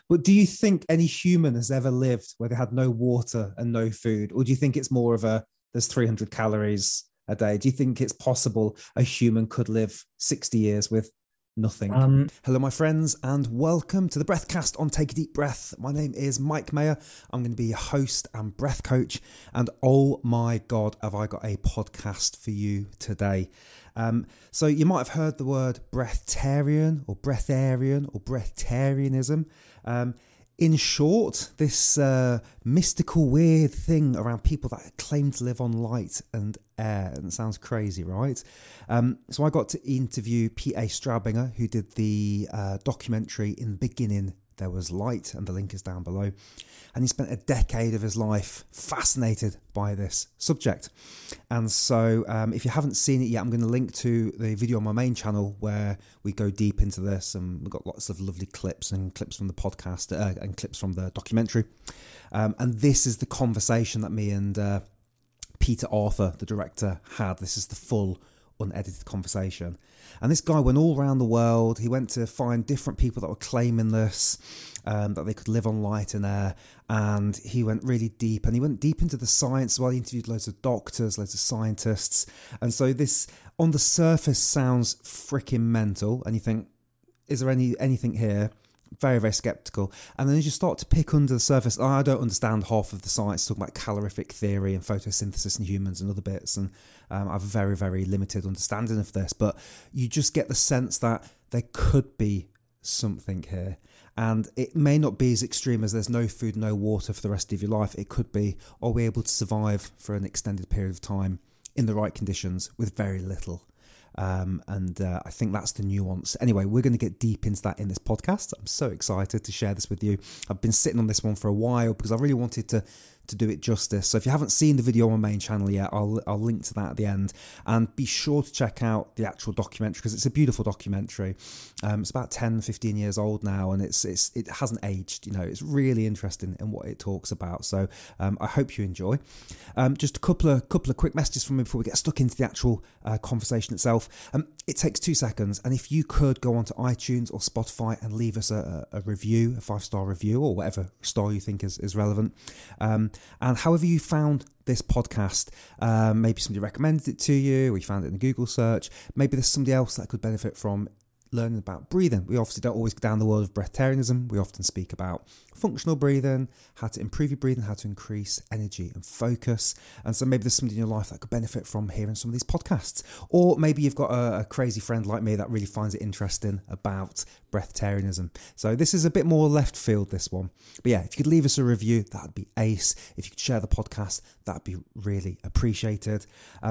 But do you think any human has ever lived where they had no water and no food? Or do you think it's more of a there's 300 calories a day? Do you think it's possible a human could live 60 years with nothing? Hello, my friends, and welcome to the Breathcast on Take a Deep Breath. My name is Mike Mayer. I'm going to be your host and breath coach. And oh my God, have I got a podcast for you today. So you might have heard the word breatharian or breatharian or breatharianism. In short, this mystical, weird thing around people that claim to live on light and air. And it sounds crazy, right? So I got to interview P.A. Straubinger, who did the documentary In the Beginning, There Was Light, and the link is down below. And he spent a decade of his life fascinated by this subject. And so if you haven't seen it yet, I'm going to link to the video on my main channel where we go deep into this. And we've got lots of lovely clips and clips from the podcast and clips from the documentary. And this is the conversation that me and Peter Arthur, the director, had. This is the full unedited conversation. And this guy went all around the world. He went to find different people that were claiming this, that they could live on light and air. And he went really deep. And he went deep into the science as well. He interviewed loads of doctors, loads of scientists. And so this, on the surface, sounds freaking mental. And you think, is there anything here? Very, very skeptical. And then as you start to pick under the surface, I don't understand half of the science, talking about calorific theory and photosynthesis in humans and other bits. And I have a very, very limited understanding of this. But you just get the sense that there could be something here. And it may not be as extreme as there's no food, no water for the rest of your life. It could be, are we able to survive for an extended period of time in the right conditions with very little? I think that's the nuance. Anyway, we're going to get deep into that in this podcast. I'm so excited to share this with you. I've been sitting on this one for a while because I really wanted to do it justice. So if you haven't seen the video on my main channel yet, I'll link to that at the end. And be sure to check out the actual documentary because it's a beautiful documentary. It's about 10, 15 years old now, and it hasn't aged. You know, it's really interesting in what it talks about. So I hope you enjoy. Just a couple of quick messages from me before we get stuck into the actual conversation itself. It takes 2 seconds, and if you could go onto iTunes or Spotify and leave us a review, a 5-star review, or whatever star you think is relevant. And however you found this podcast, maybe somebody recommended it to you, or you found it in a Google search, maybe there's somebody else that could benefit from learning about breathing. We obviously don't always go down the world of breatharianism. We often speak about functional breathing, how to improve your breathing, how to increase energy and focus. And so maybe there's somebody in your life that could benefit from hearing some of these podcasts. Or maybe you've got a crazy friend like me that really finds it interesting about breatharianism. So this is a bit more left field, this one. But yeah, if you could leave us a review, that'd be ace. If you could share the podcast, that'd be really appreciated.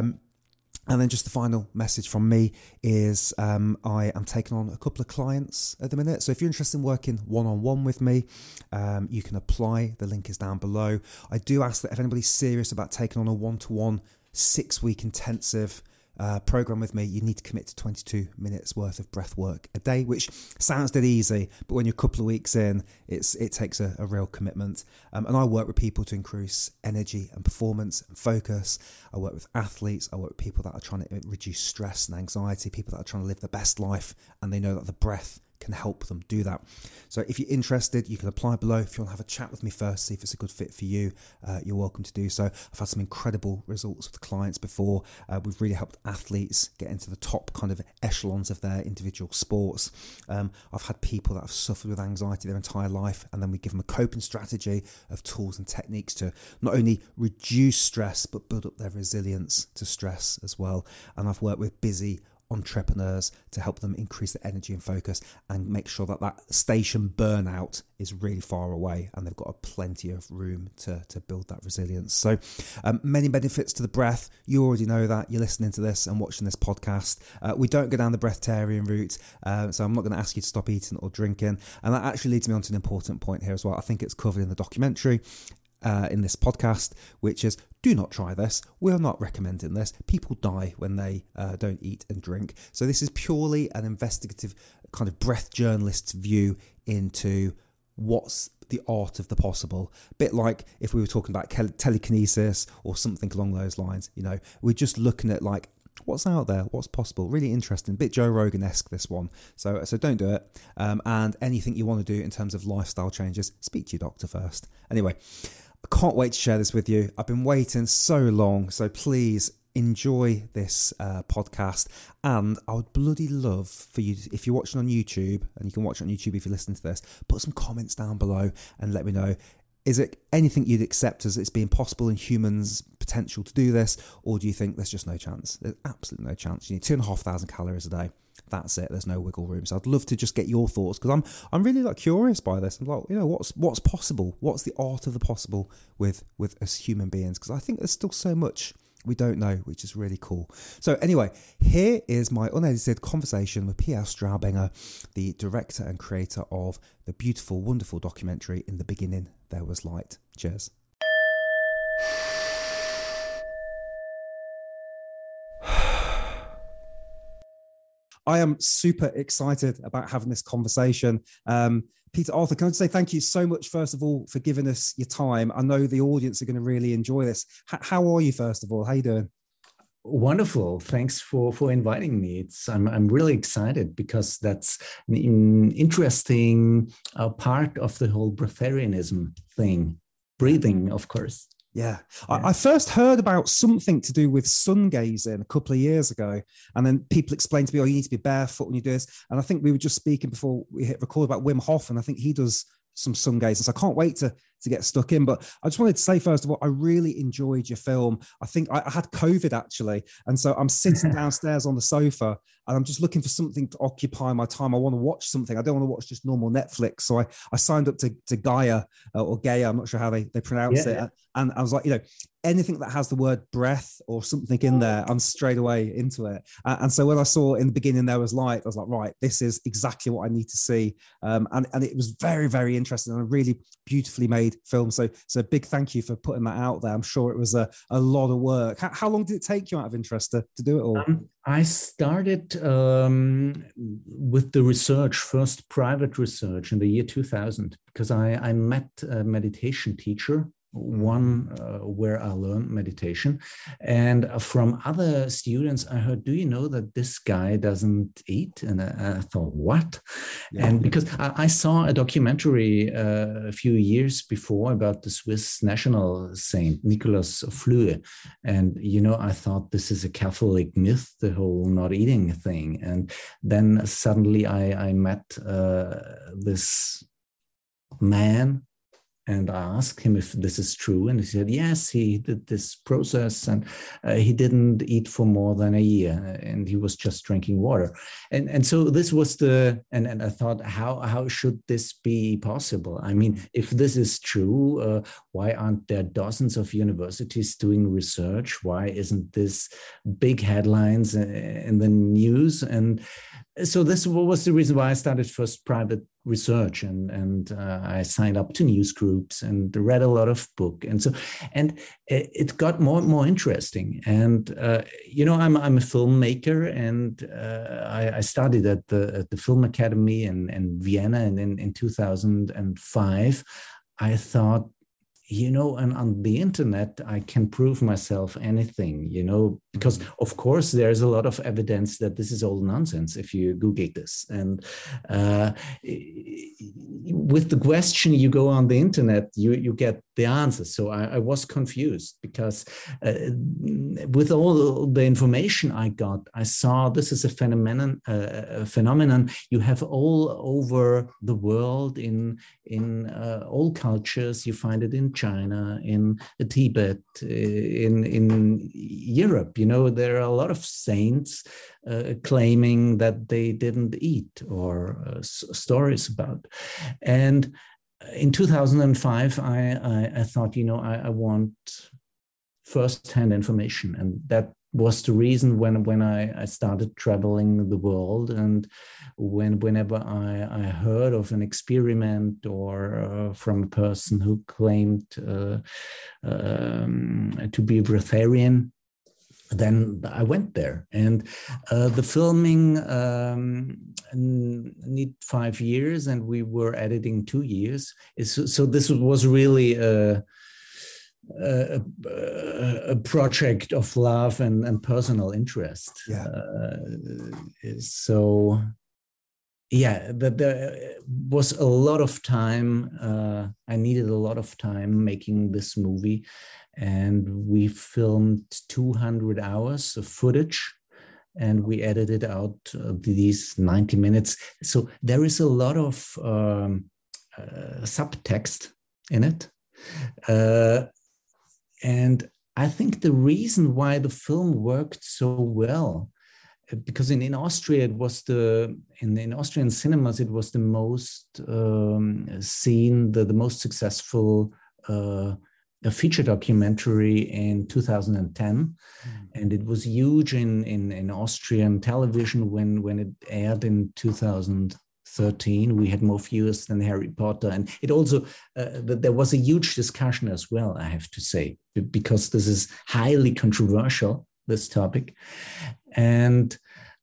And then just the final message from me is I am taking on a couple of clients at the minute. So if you're interested in working one-on-one with me, you can apply. The link is down below. I do ask that if anybody's serious about taking on a one-to-one 6-week intensive program with me, you need to commit to 22 minutes worth of breath work a day, which sounds dead easy, but when you're a couple of weeks in, it takes a real commitment. And I work with people to increase energy and performance and focus. I work with athletes. I work with people that are trying to reduce stress and anxiety, people that are trying to live the best life, and they know that the breath can help them do that. So if you're interested, you can apply below. If you want to have a chat with me first, see if it's a good fit for you, you're welcome to do so. I've had some incredible results with clients before. We've really helped athletes get into the top kind of echelons of their individual sports. I've had people that have suffered with anxiety their entire life, and then we give them a coping strategy of tools and techniques to not only reduce stress, but build up their resilience to stress as well. And I've worked with busy entrepreneurs to help them increase their energy and focus and make sure that station burnout is really far away and they've got plenty of room to build that resilience. So many benefits to the breath. You already know that. You're listening to this and watching this podcast. We don't go down the breatharian route, so I'm not going to ask you to stop eating or drinking. And that actually leads me on to an important point here as well. I think it's covered in the documentary. In this podcast, which is, do not try this. We're not recommending this. People die when they don't eat and drink. So this is purely an investigative kind of breath journalist's view into what's the art of the possible. A bit like if we were talking about telekinesis or something along those lines. You know, we're just looking at like what's out there, what's possible. Really interesting, bit Joe Rogan-esque, this one. So don't do it. And anything you want to do in terms of lifestyle changes, speak to your doctor first. Anyway, I can't wait to share this with you. I've been waiting so long, so please enjoy this podcast. And I would bloody love for you, if you're watching on YouTube, and you can watch it on YouTube if you're listening to this, put some comments down below and let me know, is it anything you'd accept as it's being possible in humans' potential to do this, or do you think there's just no chance? There's absolutely no chance. You need 2,500 calories a day. That's it. There's no wiggle room. So I'd love to just get your thoughts, because I'm really like curious by this. I'm like, what's possible? What's the art of the possible with us human beings? Because I think there's still so much we don't know, which is really cool. So anyway, here is my unedited conversation with Pierre Straubinger, the director and creator of the beautiful, wonderful documentary In the Beginning There Was Light. Cheers. I am super excited about having this conversation. Peter Arthur, can I just say thank you so much, first of all, for giving us your time. I know the audience are going to really enjoy this. How are you, first of all? How are you doing? Wonderful. Thanks for inviting me. I'm really excited because that's an interesting part of the whole breatharianism thing. Breathing, of course. Yeah. I first heard about something to do with sun gazing a couple of years ago. And then people explained to me, you need to be barefoot when you do this. And I think we were just speaking before we hit record about Wim Hof, and I think he does some sun gazing. So I can't wait to get stuck in. But I just wanted to say, first of all, I really enjoyed your film. I think I had COVID, actually. And so I'm sitting downstairs on the sofa and I'm just looking for something to occupy my time. I want to watch something. I don't want to watch just normal Netflix. So I signed up to Gaia or Gaia. I'm not sure how they pronounce it. And I was like, anything that has the word breath or something in there, I'm straight away into it. And so when I saw In the Beginning There Was Light, I was like, right, this is exactly what I need to see. And it was very, very interesting and a really beautifully made film. So a big thank you for putting that out there. I'm sure it was a lot of work. How long did it take you, out of interest, to do it all? I started with the research, first private research in the year 2000, because I met a meditation teacher, one where I learned meditation. And from other students, I heard, do you know that this guy doesn't eat? And I thought, what? Yeah. And because I saw a documentary a few years before about the Swiss national saint, Nicolas Flue. And, I thought this is a Catholic myth, the whole not eating thing. And then suddenly I met this man, and I asked him if this is true. And he said, yes, he did this process and he didn't eat for more than a year and he was just drinking water. And so this was and I thought, how should this be possible? I mean, if this is true, why aren't there dozens of universities doing research? Why isn't this big headlines in the news? And so this was the reason why I started first private research, and I signed up to news groups and read a lot of book, and it got more and more interesting. And I'm a filmmaker, and I studied at the Film Academy in Vienna, and in 2005, I thought, and on the internet, I can prove myself anything, because of course there's a lot of evidence that this is all nonsense if you Google this. And with the question you go on the internet, you get the answer. So I was confused because with all the information I got, I saw this is a phenomenon you have all over the world in all cultures. You find it in China, in Tibet, in Europe. There are a lot of saints claiming that they didn't eat, or stories about. And in 2005, I thought, I want first-hand information. And that was the reason when I started traveling the world, and whenever I heard of an experiment or from a person who claimed to be breatharian, then I went there. And the filming need 5 years, and we were editing 2 years. So this was really a project of love and personal interest. Yeah. So yeah, there was a lot of time. I needed a lot of time making this movie, and we filmed 200 hours of footage, and we edited out these 90 minutes. So there is a lot of subtext in it. And I think the reason why the film worked so well, because in Austria, it was in Austrian cinemas, it was the most seen, the most successful feature documentary in 2010. And it was huge in Austrian television when it aired in 2013. We had more viewers than Harry Potter. And it also, there was a huge discussion as well, I have to say, because this is highly controversial, this topic. And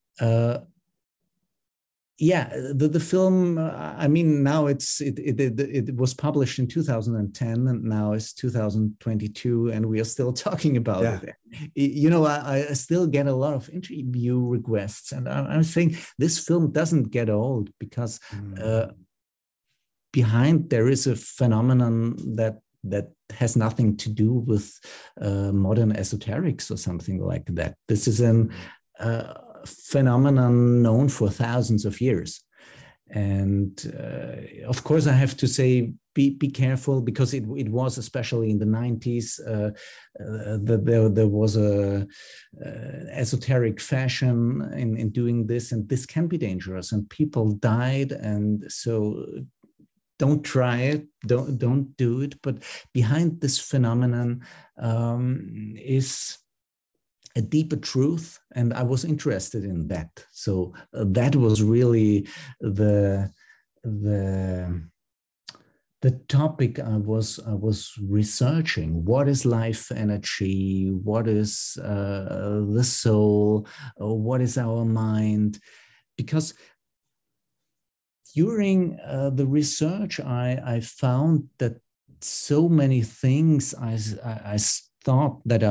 the film, I mean, now it was published in 2010, and now it's 2022, and we are still talking about it. You know, I still get a lot of interview requests, and I'm saying this film doesn't get old because behind there is a phenomenon that has nothing to do with modern esoterics or something like that. This is an phenomenon known for thousands of years. And of course, I have to say, be careful, because it was, especially in the 90s, there was a esoteric fashion in doing this, and this can be dangerous, and people died. And so don't try it, don't do it. But behind this phenomenon is a deeper truth, and I was interested in that. So that was really the topic I was researching. What is life energy? What is the soul? What is our mind? Because during the research, I found that so many things I thought that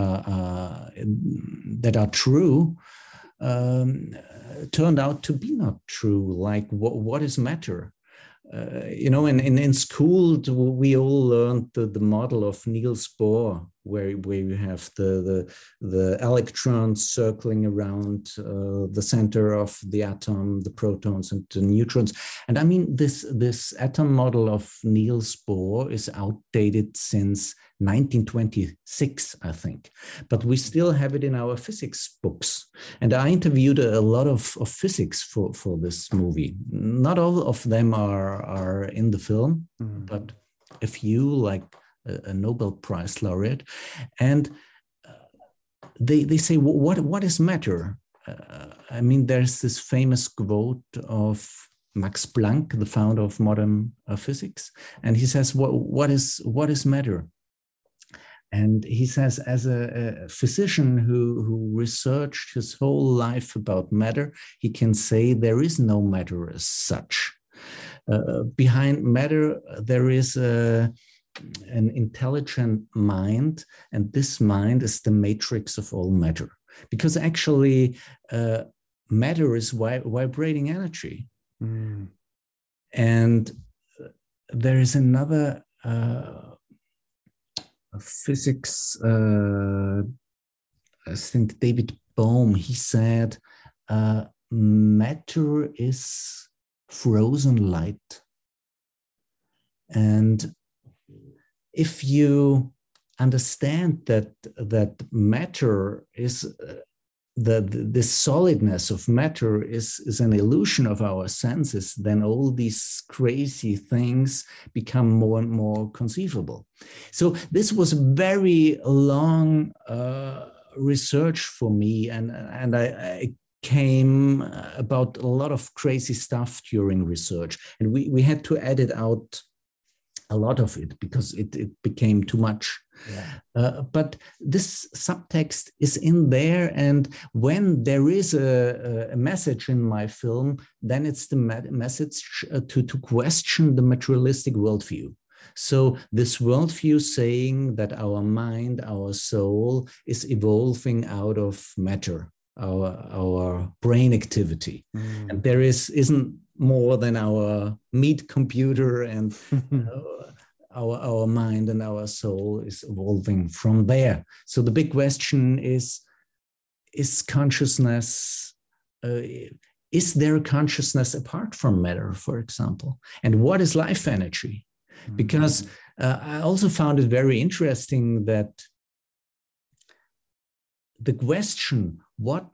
are true turned out to be not true. Like what is matter? You know, in school we all learned the model of Niels Bohr, where you have the electrons circling around the center of the atom, the protons and the neutrons. And I mean, this atom model of Niels Bohr is outdated since 1926, I think, but we still have it in our physics books. And I interviewed a lot of physics for this movie. Not all of them are in the film, but a few, like a Nobel Prize laureate. And they say, what is matter? I mean, there's this famous quote of Max Planck, the founder of modern physics, and he says, what is matter? And he says, as a physician who researched his whole life about matter, he can say there is no matter as such. Behind matter, there is an intelligent mind, and this mind is the matrix of all matter. Because actually, matter is vibrating energy. And there is another physics, I think David Bohm, he said, matter is frozen light. And if you understand that matter is the solidness of matter is an illusion of our senses, then all these crazy things become more and more conceivable. So this was very long research for me, and I came about a lot of crazy stuff during research, and we had to edit out a lot of it because it became too much. Yeah. But this subtext is in there, and when there is a message in my film, then it's the message to question the materialistic worldview. So this worldview saying that our mind, our soul is evolving out of matter, our brain activity. And there isn't more than our meat computer, and our mind and our soul is evolving from there. So the big question is consciousness, is there a consciousness apart from matter, for example? And what is life energy? Because I also found it very interesting that the question, what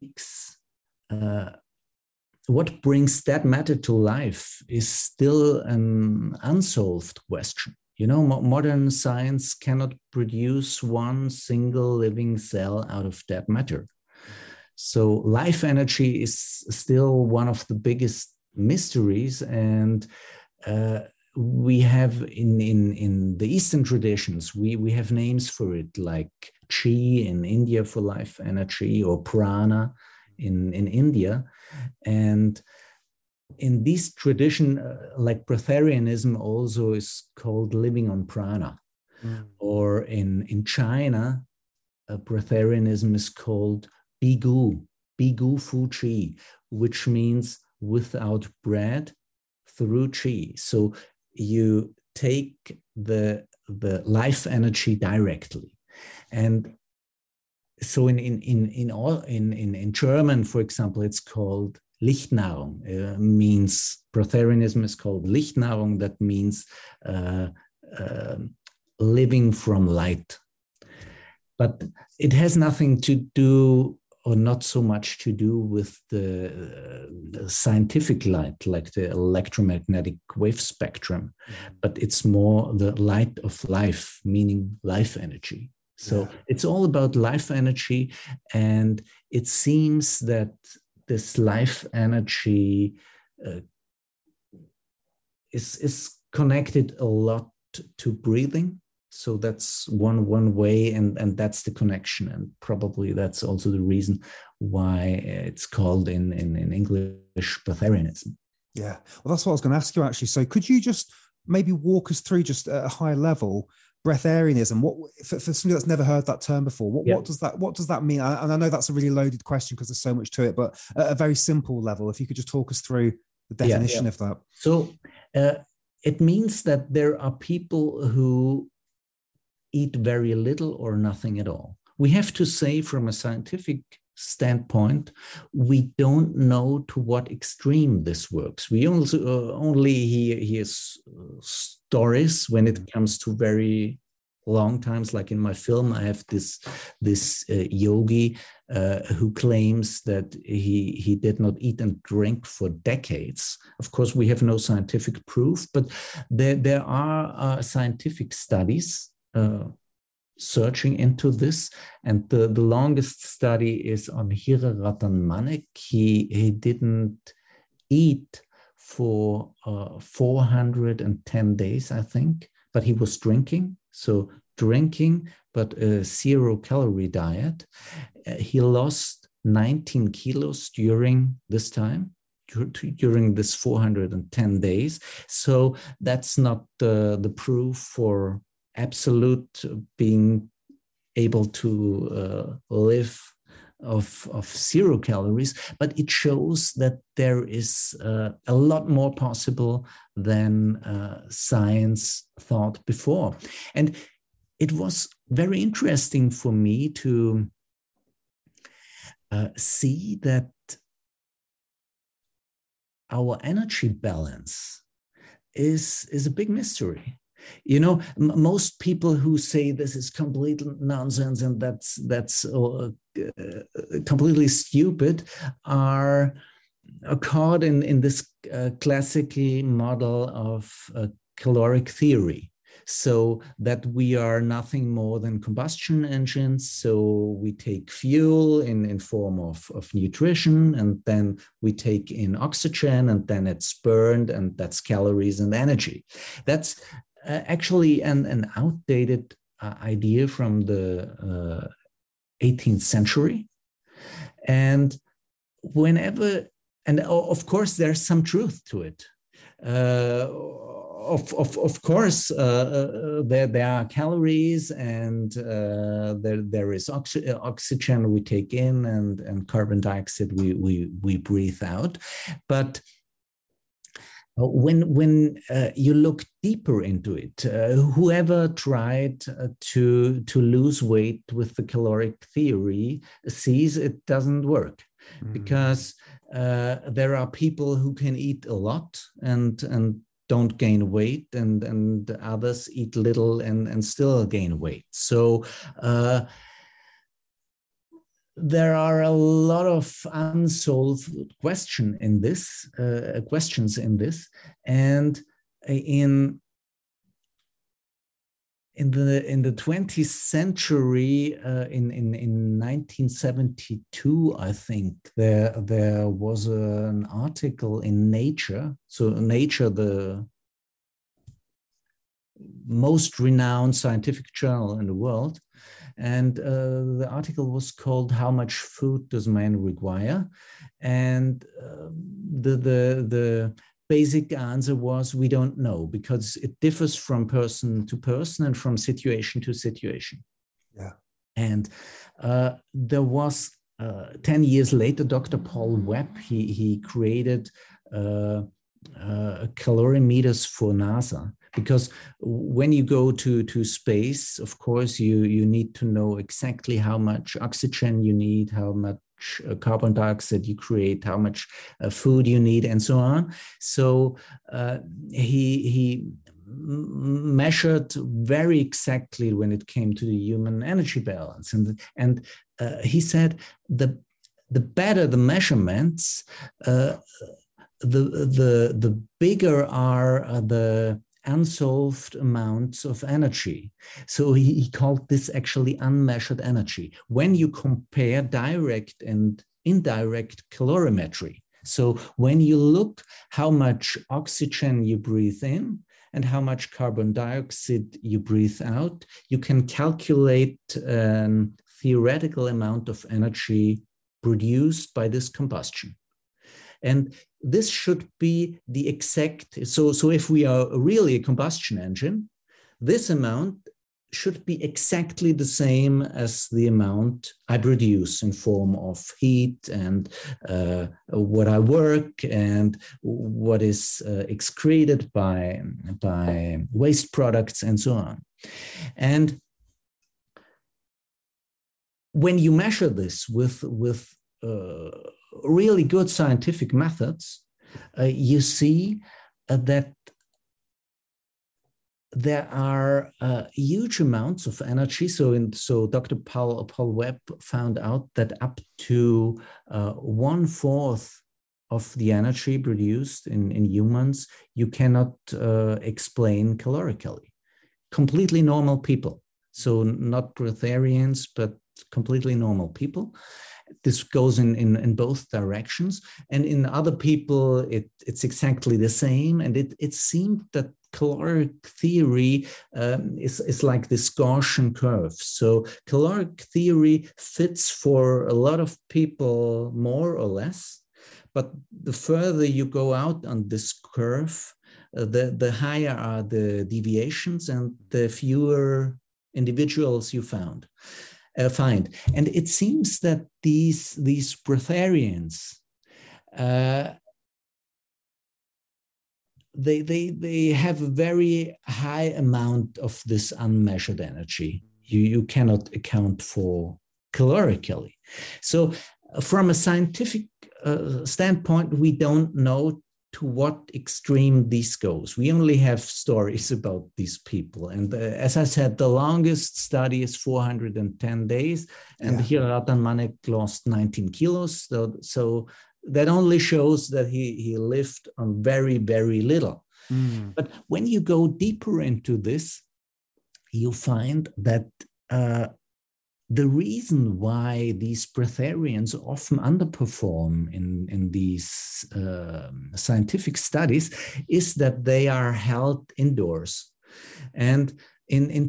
brings that matter to life, is still an unsolved question. You know, modern science cannot produce one single living cell out of that matter. So life energy is still one of the biggest mysteries, and we have in the Eastern traditions, we have names for it, like Chi in India for life energy, or prana in India. And in this tradition, like Breatharianism also is called living on prana. Or in China, Breatharianism is called Bigu Fu Chi, which means without bread through Chi. So you take the life energy directly. And so in German, for example, it's called Lichtnahrung. Means Breatharianism is called Lichtnahrung. That means living from light. But it has nothing to do, or not so much to do, with the scientific light, like the electromagnetic wave spectrum, but it's more the light of life, meaning life energy. So it's all about life energy, and it seems that this life energy is connected a lot to breathing. So that's one way, and that's the connection, and probably that's also the reason why it's called in English Breatharianism. Yeah, well, that's what I was going to ask you, actually. So could you just maybe walk us through, just at a high level, Breatharianism? What, for somebody that's never heard that term before, what does that mean? And I know that's a really loaded question because there's so much to it, but at a very simple level, if you could just talk us through the definition of that. So it means that there are people who eat very little or nothing at all. We have to say, from a scientific standpoint, we don't know to what extreme this works. We also only hear stories when it comes to very long times. Like in my film, I have this yogi who claims that he did not eat and drink for decades. Of course, we have no scientific proof, but there are scientific studies searching into this, and the longest study is on Hira Ratan Manek. He didn't eat for 410 days, I think, but he was drinking. So drinking, but a 0-calorie diet. He lost 19 kilos during this time, during this 410 days. So that's not the proof for absolute being able to live of 0 calories, but it shows that there is a lot more possible than science thought before. And it was very interesting for me to see that our energy balance is a big mystery. You know, most people who say this is complete nonsense and that's completely stupid are caught in this classical model of caloric theory. So that we are nothing more than combustion engines. So we take fuel in form of nutrition, and then we take in oxygen, and then it's burned, and that's calories and energy. That's actually an outdated idea from the 18th century. And of course, there's some truth to it. of course, there are calories, and there is oxygen we take in, and carbon dioxide we breathe out. But when you look deeper into it, whoever tried to lose weight with the caloric theory sees it doesn't work, because there are people who can eat a lot and don't gain weight, and others eat little and still gain weight. So there are a lot of unsolved questions in this, and in the 20th century, in 1972, I think there was an article in Nature. So Nature, the most renowned scientific journal in the world, and the article was called "How Much Food Does Man Require?" And the basic answer was, we don't know, because it differs from person to person and from situation to situation. Yeah. And there was 10 years later, Dr. Paul Webb, he created calorimeters for NASA. Because when you go to space, of course, you need to know exactly how much oxygen you need, how much carbon dioxide you create, how much food you need, and so on. So he measured very exactly when it came to the human energy balance, and he said the better the measurements, the bigger are the unsolved amounts of energy. So he called this actually unmeasured energy. When you compare direct and indirect calorimetry, so when you look how much oxygen you breathe in and how much carbon dioxide you breathe out, you can calculate a theoretical amount of energy produced by this combustion. And this should be the exact, so if we are really a combustion engine, this amount should be exactly the same as the amount I produce in form of heat and what I work and what is excreted by waste products and so on. And when you measure this with really good scientific methods, you see that there are huge amounts of energy. So Dr. Paul Webb found out that up to 1/4 of the energy produced in humans, you cannot explain calorically. Completely normal people. So not breatharians, but completely normal people. This goes in both directions. And in other people, it's exactly the same. And it seemed that caloric theory is like this Gaussian curve. So caloric theory fits for a lot of people more or less. But the further you go out on this curve, the higher are the deviations and the fewer individuals you find. And it seems that these breatharians, they have a very high amount of this unmeasured energy. You cannot account for calorically. So from a scientific standpoint, we don't know to what extreme this goes. We only have stories about these people. And as I said, the longest study is 410 days. And here Ratan Manek lost 19 kilos. So that only shows that he lived on very, very little. But when you go deeper into this, you find that the reason why these breatharians often underperform in these scientific studies is that they are held indoors. And in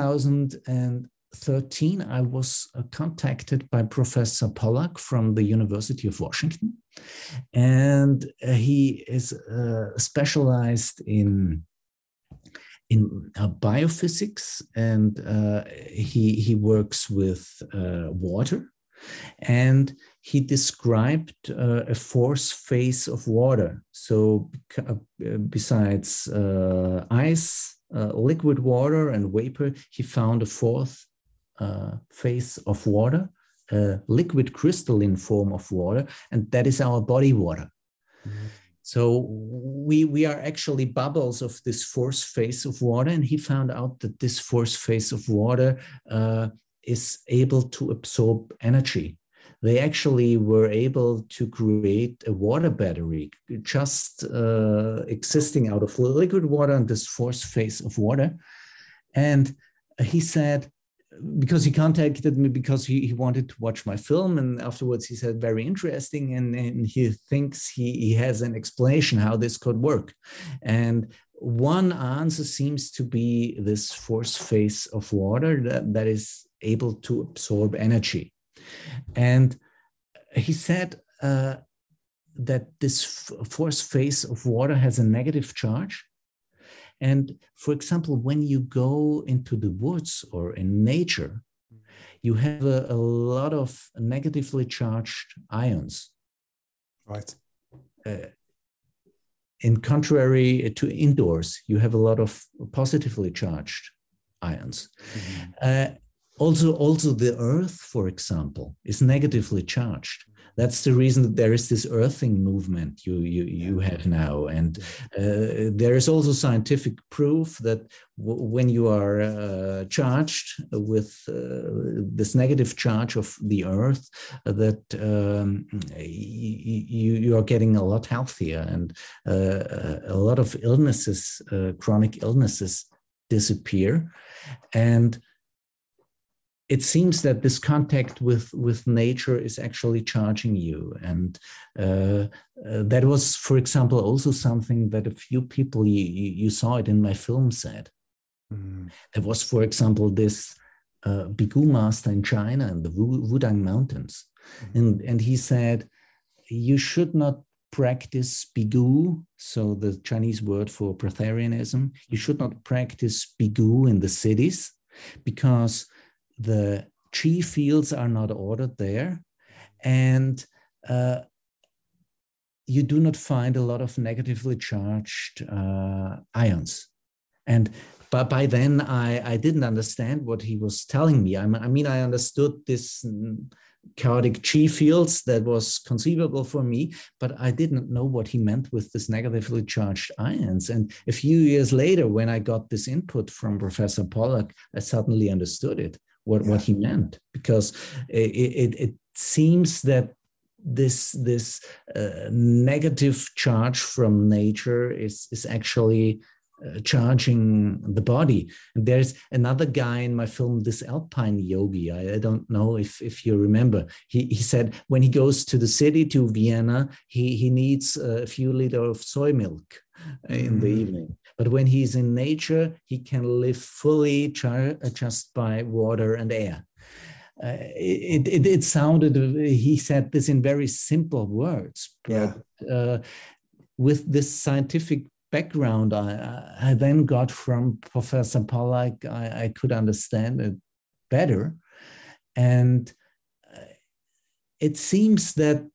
2013, I was contacted by Professor Pollack from the University of Washington. And he is specialized in in biophysics, and he works with water, and he described a fourth phase of water. So besides ice, liquid water, and vapor, he found a fourth phase of water, a liquid crystalline form of water, and that is our body water. Mm-hmm. So we are actually bubbles of this fourth phase of water, and he found out that this fourth phase of water is able to absorb energy. They actually were able to create a water battery just existing out of liquid water and this fourth phase of water. And he said, because he contacted me because he wanted to watch my film, and afterwards he said, very interesting, and he thinks he has an explanation how this could work. And one answer seems to be this fourth phase of water that is able to absorb energy. And he said that this fourth phase of water has a negative charge. And for example, when you go into the woods or in nature, you have a lot of negatively charged ions. Right. In contrary to indoors, you have a lot of positively charged ions. Mm-hmm. Also, the earth, for example, is negatively charged. That's the reason that there is this earthing movement you have now. And there is also scientific proof that when you are charged with this negative charge of the earth, that you are getting a lot healthier, and a lot of illnesses, chronic illnesses, disappear. And it seems that this contact with nature is actually charging you. And that was, for example, also something that a few people, you saw it in my film, said. Mm. There was, for example, this Bigu master in China in the Wudang Mountains. Mm. And he said, you should not practice Bigu, so the Chinese word for Breatharianism. You should not practice Bigu in the cities, because the chi fields are not ordered there, and you do not find a lot of negatively charged ions. And by then, I didn't understand what he was telling me. I mean, I understood this chaotic chi fields that was conceivable for me, but I didn't know what he meant with this negatively charged ions. And a few years later, when I got this input from Professor Pollack, I suddenly understood it. What he meant, because it seems that this negative charge from nature is actually charging the body. And there's another guy in my film, this alpine yogi. I don't know if you remember. He said when he goes to the city, to Vienna, he needs a few liters of soy milk in the evening. But when he's in nature, he can live fully just by water and air. It sounded, he said this in very simple words. But, with this scientific background I then got from Professor Pollack, I could understand it better. And it seems that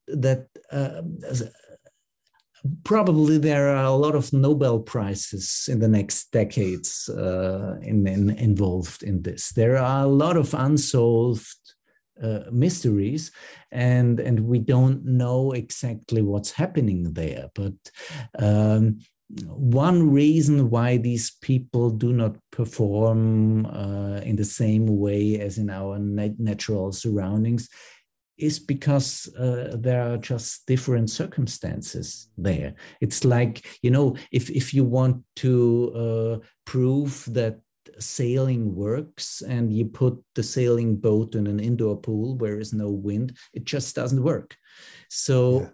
probably there are a lot of Nobel Prizes in the next decades involved in this. There are a lot of unsolved mysteries, and we don't know exactly what's happening there. But one reason why these people do not perform in the same way as in our natural surroundings is because there are just different circumstances there. It's like, if you want to prove that sailing works and you put the sailing boat in an indoor pool where there is no wind, it just doesn't work. So,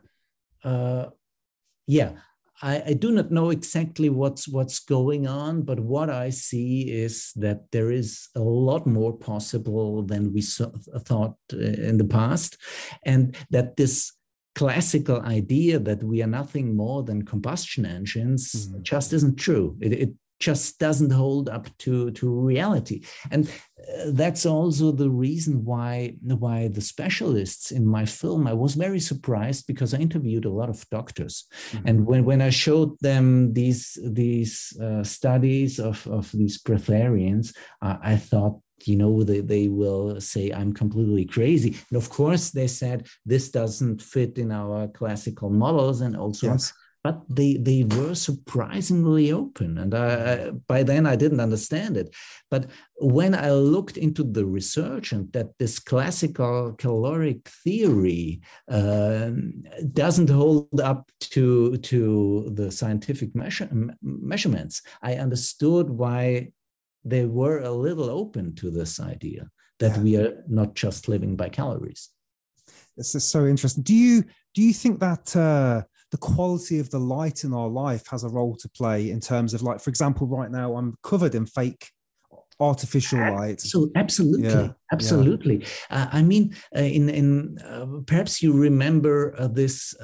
I do not know exactly what's going on, but what I see is that there is a lot more possible than we thought in the past, and that this classical idea that we are nothing more than combustion engines just isn't true. It just doesn't hold up to reality. And that's also the reason why the specialists in my film, I was very surprised because I interviewed a lot of doctors. Mm-hmm. And when I showed them these studies of these breatharians, I thought, they will say I'm completely crazy. And of course, they said this doesn't fit in our classical models and also. Yes. But they were surprisingly open. And by then I didn't understand it. But when I looked into the research and that this classical caloric theory doesn't hold up to the scientific measurements, I understood why they were a little open to this idea that we are not just living by calories. This is so interesting. Do you think that the quality of the light in our life has a role to play in terms of, like, for example, right now I'm covered in fake artificial light? Absolutely. I mean, in perhaps you remember this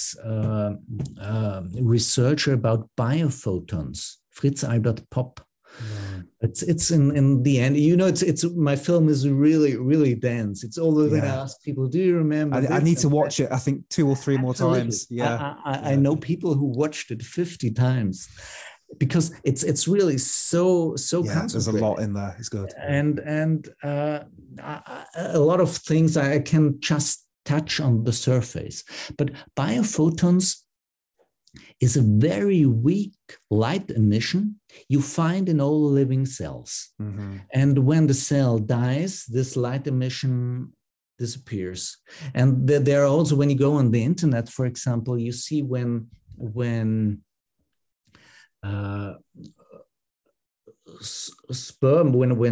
researcher about biophotons, Fritz Albert Popp. No. It's in the end, it's my film is really, really dense. It's all over. I ask people, do you remember? I need to watch it, I think 2 or 3 more times. I know people who watched it 50 times because it's really so there's a lot in there. It's good. And a lot of things I can just touch on the surface, but biophotons is a very weak light emission you find in all living cells. Mm-hmm. And when the cell dies, this light emission disappears. And there are also, when you go on the internet, for example, you see when sperm,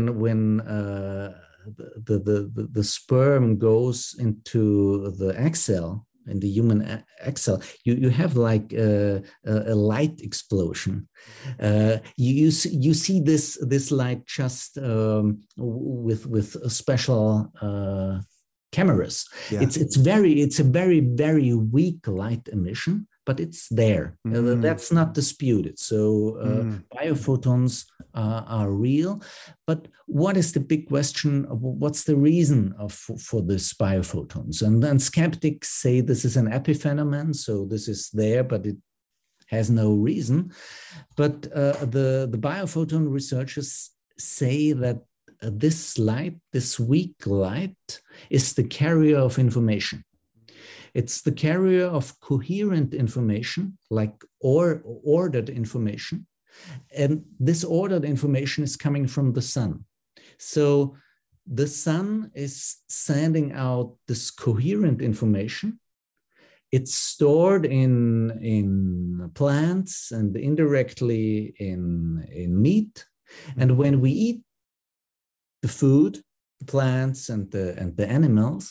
the sperm goes into the egg cell, in the human egg cell, you have like a light explosion. You see this light just with a special cameras. Yeah. It's a very, very weak light emission, but it's there. Mm. That's not disputed. So biophotons are real. But what is the big question? What's the reason for this biophotons? And then skeptics say this is an epiphenomenon. So this is there, but it has no reason. But the biophoton researchers say that this light, this weak light, is the carrier of information. It's the carrier of coherent information, like ordered information. And this ordered information is coming from the sun. So the sun is sending out this coherent information. It's stored in plants and indirectly in meat. And when we eat the food, the plants and the animals,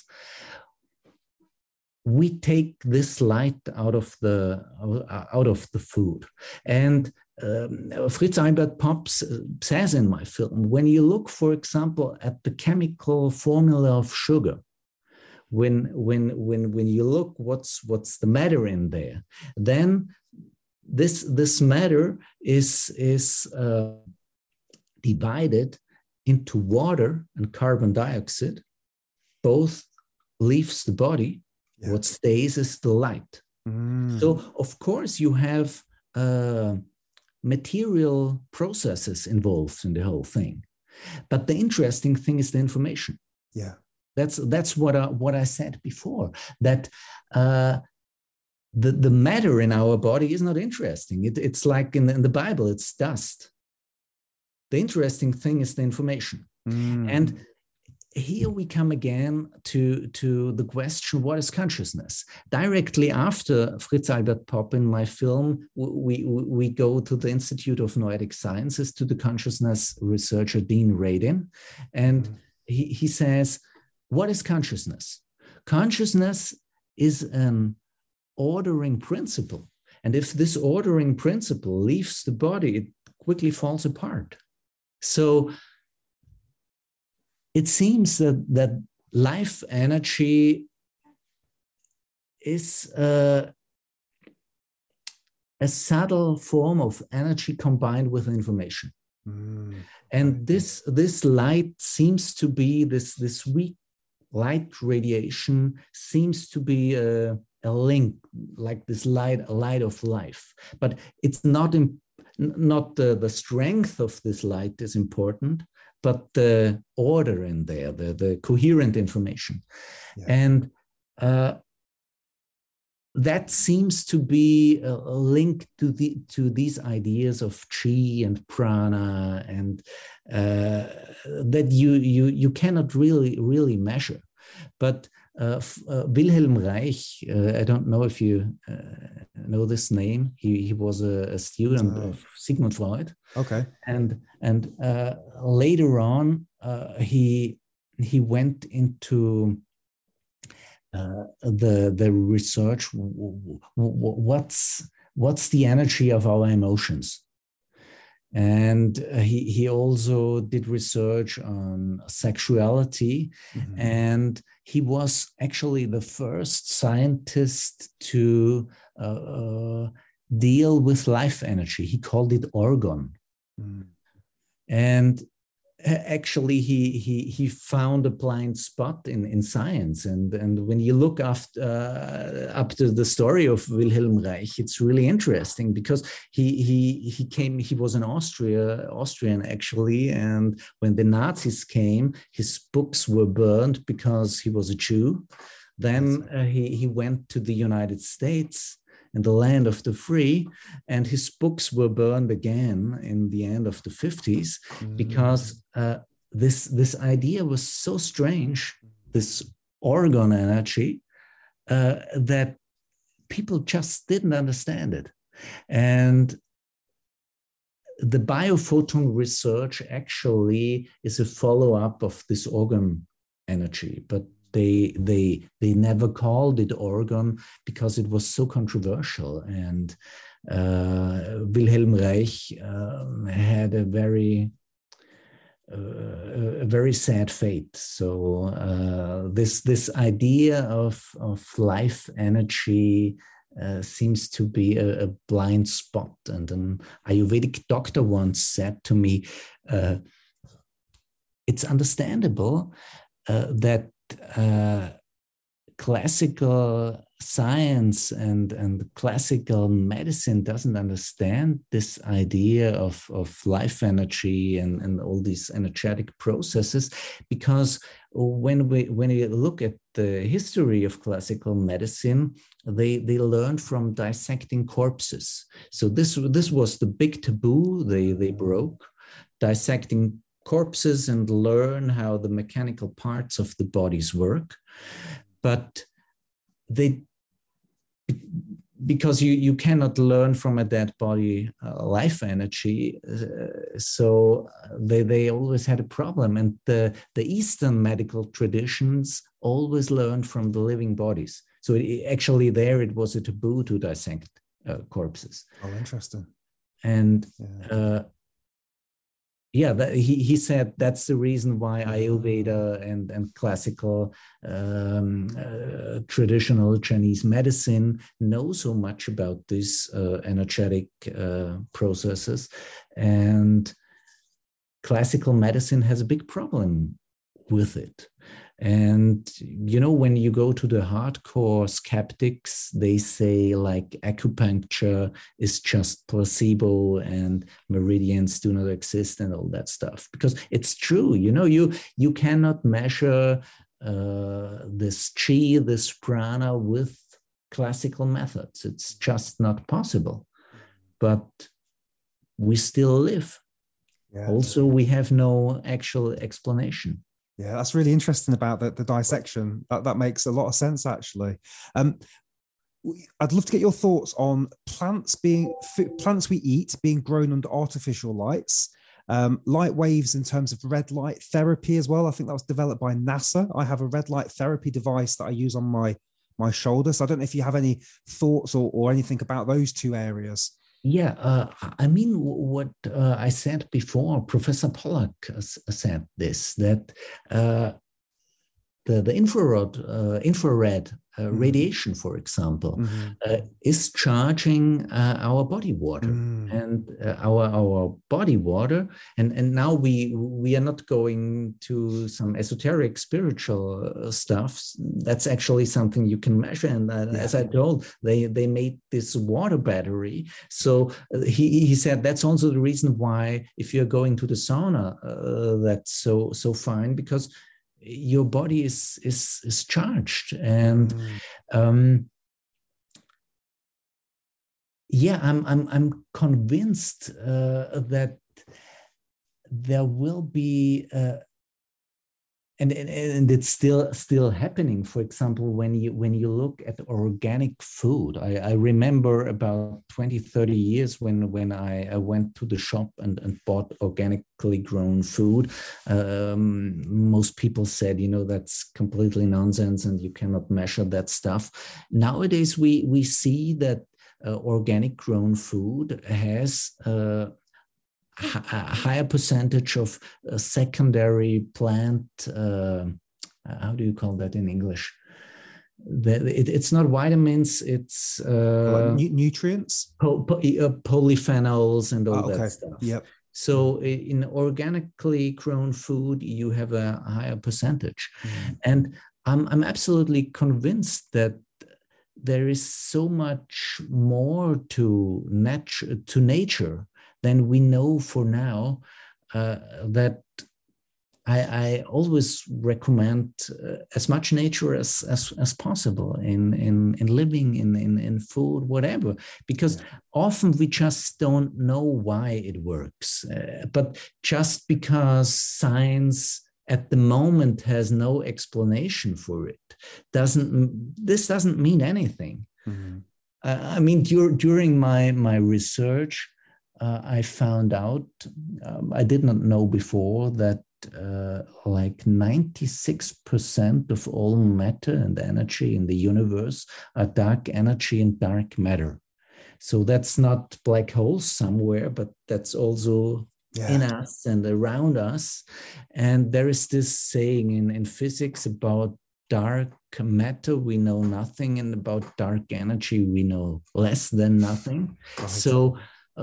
we take this light out of the food. And Fritz Albert Popp says in my film, when you look, for example, at the chemical formula of sugar, when you look what's the matter in there, then this matter is divided into water and carbon dioxide. Both leaves the body. Yeah. What stays is the light. Mm. So, of course, you have material processes involved in the whole thing. But the interesting thing is the information. Yeah, that's what I said before, that the matter in our body is not interesting. It's like in the Bible, it's dust. The interesting thing is the information. Mm. And here we come again to the question, what is consciousness? Directly after Fritz Albert Popp in my film, we go to the Institute of Noetic Sciences, to the consciousness researcher, Dean Radin. And he says, what is consciousness? Consciousness is an ordering principle. And if this ordering principle leaves the body, it quickly falls apart. So it seems that life energy is a subtle form of energy combined with information. And this light seems to be this weak light radiation seems to be a link, like this light, a light of life. But it's not the strength of this light is important, but the order in there, the coherent information. Yeah. And that seems to be a link to these ideas of chi and prana, and that you cannot really measure. But Wilhelm Reich, I don't know if you know this name. He was a student of Sigmund Freud. Okay. And later on, he went into the research. What's the energy of our emotions? And he also did research on sexuality, and he was actually the first scientist to deal with life energy. He called it orgon. And actually he found a blind spot in science, and when you look up to the story of Wilhelm Reich, it's really interesting, because he was an Austrian actually, and when the Nazis came, his books were burned because he was a Jew. Then he went to the United States, in the land of the free, and his books were burned again in the end of the 50s, because this idea was so strange, this orgon energy, that people just didn't understand it. And the biophoton research actually is a follow-up of this orgon energy, but they never called it orgon because it was so controversial. And Wilhelm Reich had a very sad fate. So this idea of life energy seems to be a blind spot. And an Ayurvedic doctor once said to me, it's understandable that classical science and classical medicine doesn't understand this idea of life energy and all these energetic processes, because when you look at the history of classical medicine, they learned from dissecting corpses. So this was the big taboo they broke, dissecting corpses and learn how the mechanical parts of the bodies work. But because you cannot learn from a dead body life energy, so they always had a problem. And the Eastern medical traditions always learned from the living bodies. So it was a taboo to dissect corpses. Oh, interesting. And he said that's the reason why Ayurveda and classical traditional Chinese medicine know so much about these energetic processes. And classical medicine has a big problem with it. And, when you go to the hardcore skeptics, they say like acupuncture is just placebo and meridians do not exist and all that stuff, because it's true. You cannot measure this chi, this prana with classical methods. It's just not possible. But we still live. Yeah. Also, we have no actual explanation. Yeah, that's really interesting about the dissection. That makes a lot of sense, actually. I'd love to get your thoughts on plants we eat being grown under artificial lights, light waves in terms of red light therapy as well. I think that was developed by NASA. I have a red light therapy device that I use on my shoulder. So I don't know if you have any thoughts or anything about those two areas. Yeah, I mean, what I said before, Professor Pollack said this, that the infrared radiation, for example, is charging our body water and our body water. And now we are not going to some esoteric spiritual stuff. That's actually something you can measure. And as I told, they made this water battery. So he said that's also the reason why if you're going to the sauna, that's so fine, because your body is charged. And I'm convinced that there will be and it's still happening. For example, when you look at organic food, I remember about 20-30 years when I went to the shop and bought organically grown food. Most people said, that's completely nonsense and you cannot measure that stuff. Nowadays, we see that organic grown food has a higher percentage of secondary plant, how do you call that in English? It's not vitamins, it's nutrients, polyphenols and all that stuff. Yep. So in organically grown food, you have a higher percentage. And I'm absolutely convinced that there is so much more to nature than we know for now, that I always recommend as much nature as possible in living, in food, whatever, because often we just don't know why it works. But just because science at the moment has no explanation for it, this doesn't mean anything. I mean, during my research, I found out, I did not know before, that like 96% of all matter and energy in the universe are dark energy and dark matter. So that's not black holes somewhere, but that's also in us and around us. And there is this saying in physics about dark matter, we know nothing, and about dark energy, we know less than nothing. Right. So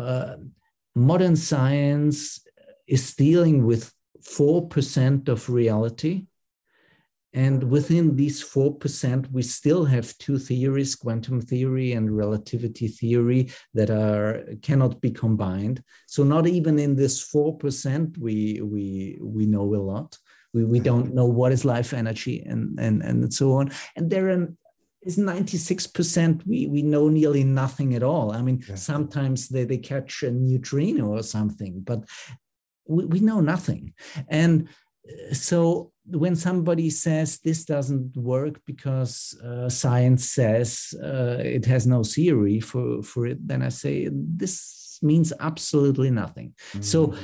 modern science is dealing with 4% of reality. And within these 4%, we still have two theories, quantum theory and relativity theory, that cannot be combined. So not even in this 4% we know a lot. We don't know what is life energy and so on. And there is 96% we know nearly nothing at all. I mean, sometimes they catch a neutrino or something, but we know nothing. And so when somebody says this doesn't work because science says it has no theory for it, then I say this means absolutely nothing. So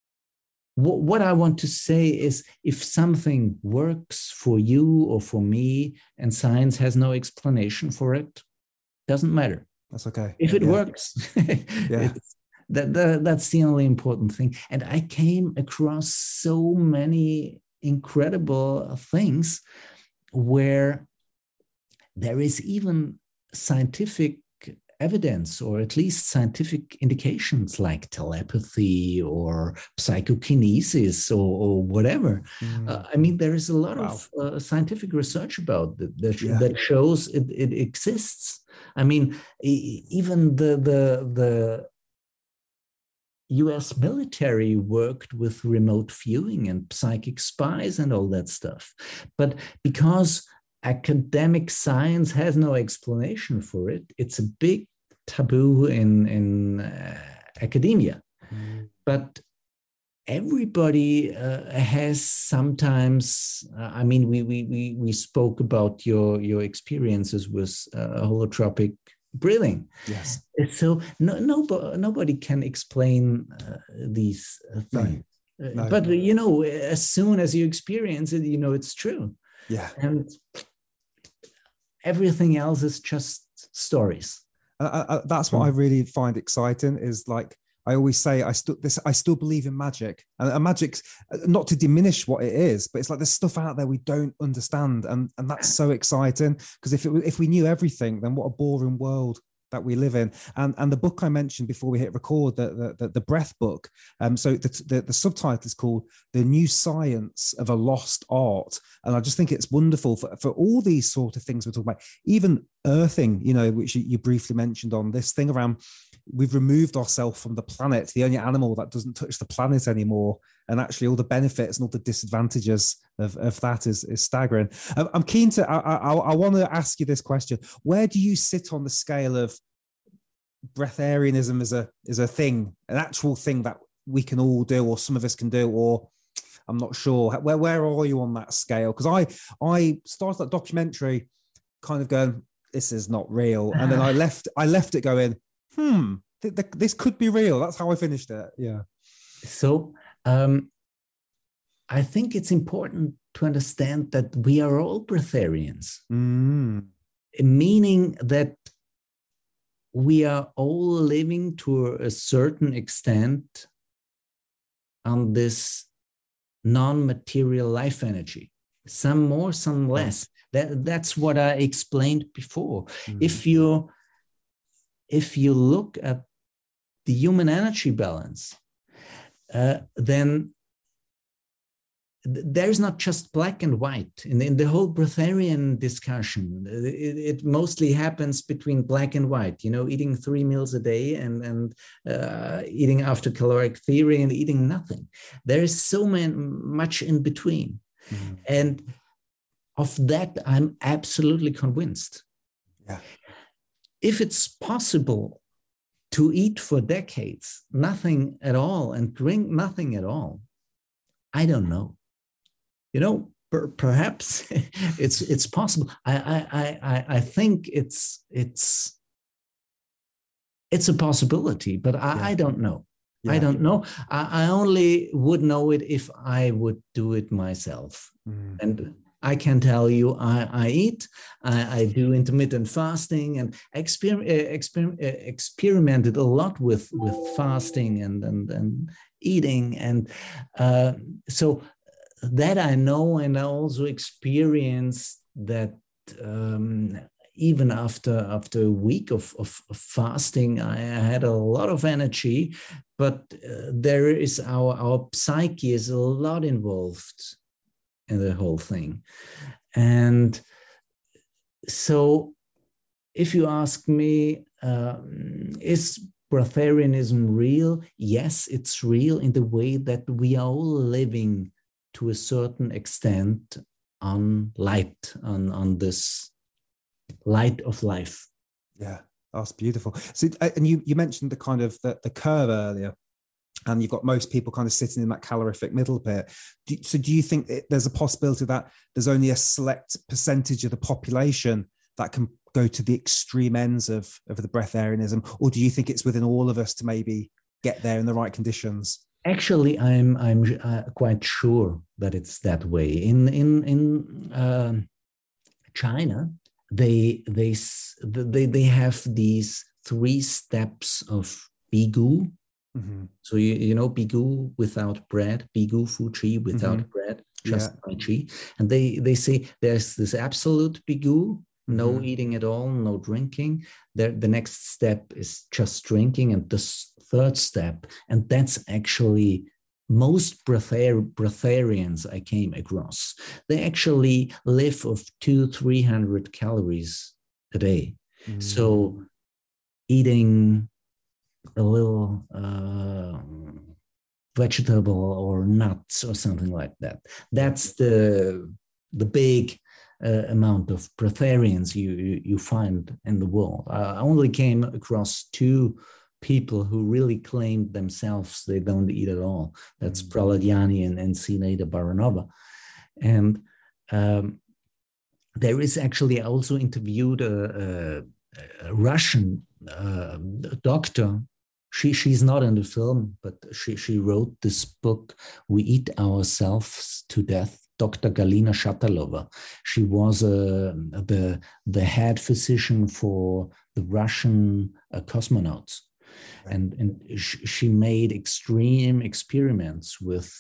what I want to say is, if something works for you or for me and science has no explanation for it, doesn't matter. That's okay. If it works, that's the only important thing. And I came across so many incredible things where there is even scientific evidence, or at least scientific indications, like telepathy or psychokinesis or whatever. I mean, there is a lot of scientific research about that shows it exists. I mean, even the US military worked with remote viewing and psychic spies and all that stuff. But because academic science has no explanation for it, it's a big taboo in academia. But everybody has sometimes, I mean, we spoke about your experiences with holotropic breathing. Yes. So nobody can explain these things. No. But as soon as you experience it, it's true. Yeah. And everything else is just stories. That's what I really find exciting, is like, I always say I still believe in magic, and magic's not to diminish what it is, but it's like there's stuff out there we don't understand, and that's so exciting, because if we knew everything, then what a boring world that we live in. And the book I mentioned before we hit record, the breath book. So the subtitle is called "The New Science of a Lost Art," and I just think it's wonderful for all these sort of things we're talking about, even earthing, which you briefly mentioned on this thing around. We've removed ourselves from the planet, the only animal that doesn't touch the planet anymore. And actually all the benefits and all the disadvantages of that is staggering. I'm keen to, I want to ask you this question. Where do you sit on the scale of breatharianism as a thing, an actual thing that we can all do, or some of us can do, or I'm not sure. Where are you on that scale? Because I started that documentary kind of going, this is not real. And then I left it going, this could be real. That's how I finished it. Yeah. So I think it's important to understand that we are all breatharians, meaning that we are all living to a certain extent on this non-material life energy, some more, some less. That's what I explained before. If you look at the human energy balance, then there's not just black and white. In the whole breatharian discussion, it mostly happens between black and white, eating 3 meals a day and eating after caloric theory and eating nothing. There is so much in between. And of that, I'm absolutely convinced. Yeah. If it's possible to eat for decades, nothing at all, and drink nothing at all, I don't know. Perhaps it's possible. I think it's a possibility, but I don't know. Yeah. I don't know. I only would know it if I would do it myself. And I can tell you, I eat, I do intermittent fasting, and experimented a lot with fasting and eating, and so that I know, and I also experienced that even after a week of fasting, I had a lot of energy, but there is our psyche is a lot involved in the whole thing. And so if you ask me, is breatharianism real? Yes, it's real in the way that we are all living to a certain extent on light, on this light of life. Yeah, that's beautiful. So, and you mentioned the kind of the curve earlier, and you've got most people kind of sitting in that calorific middle bit. So do you think there's a possibility that there's only a select percentage of the population that can go to the extreme ends of the breatharianism, or do you think it's within all of us to maybe get there in the right conditions? Actually, I'm quite sure that it's that way. In China, they have these 3 steps of Bigu. So you know Bigu without bread, Bigu Fuji without bread, just by Qi. And they say there's this absolute Bigu, no eating at all, no drinking. The next step is just drinking, and the 3rd step, and that's actually most breatharians I came across. They actually live of 200-300 calories a day. So eating a little vegetable or nuts or something like that. That's the big amount of breatharians you find in the world. I only came across 2 people who really claimed themselves they don't eat at all. That's Prahlad Jani and Zinaida Baronova. And there is actually, I also interviewed a Russian doctor. She's not in the film, but she wrote this book, We Eat Ourselves to Death, Dr. Galina Shatalova. She was the head physician for the Russian cosmonauts. And she made extreme experiments with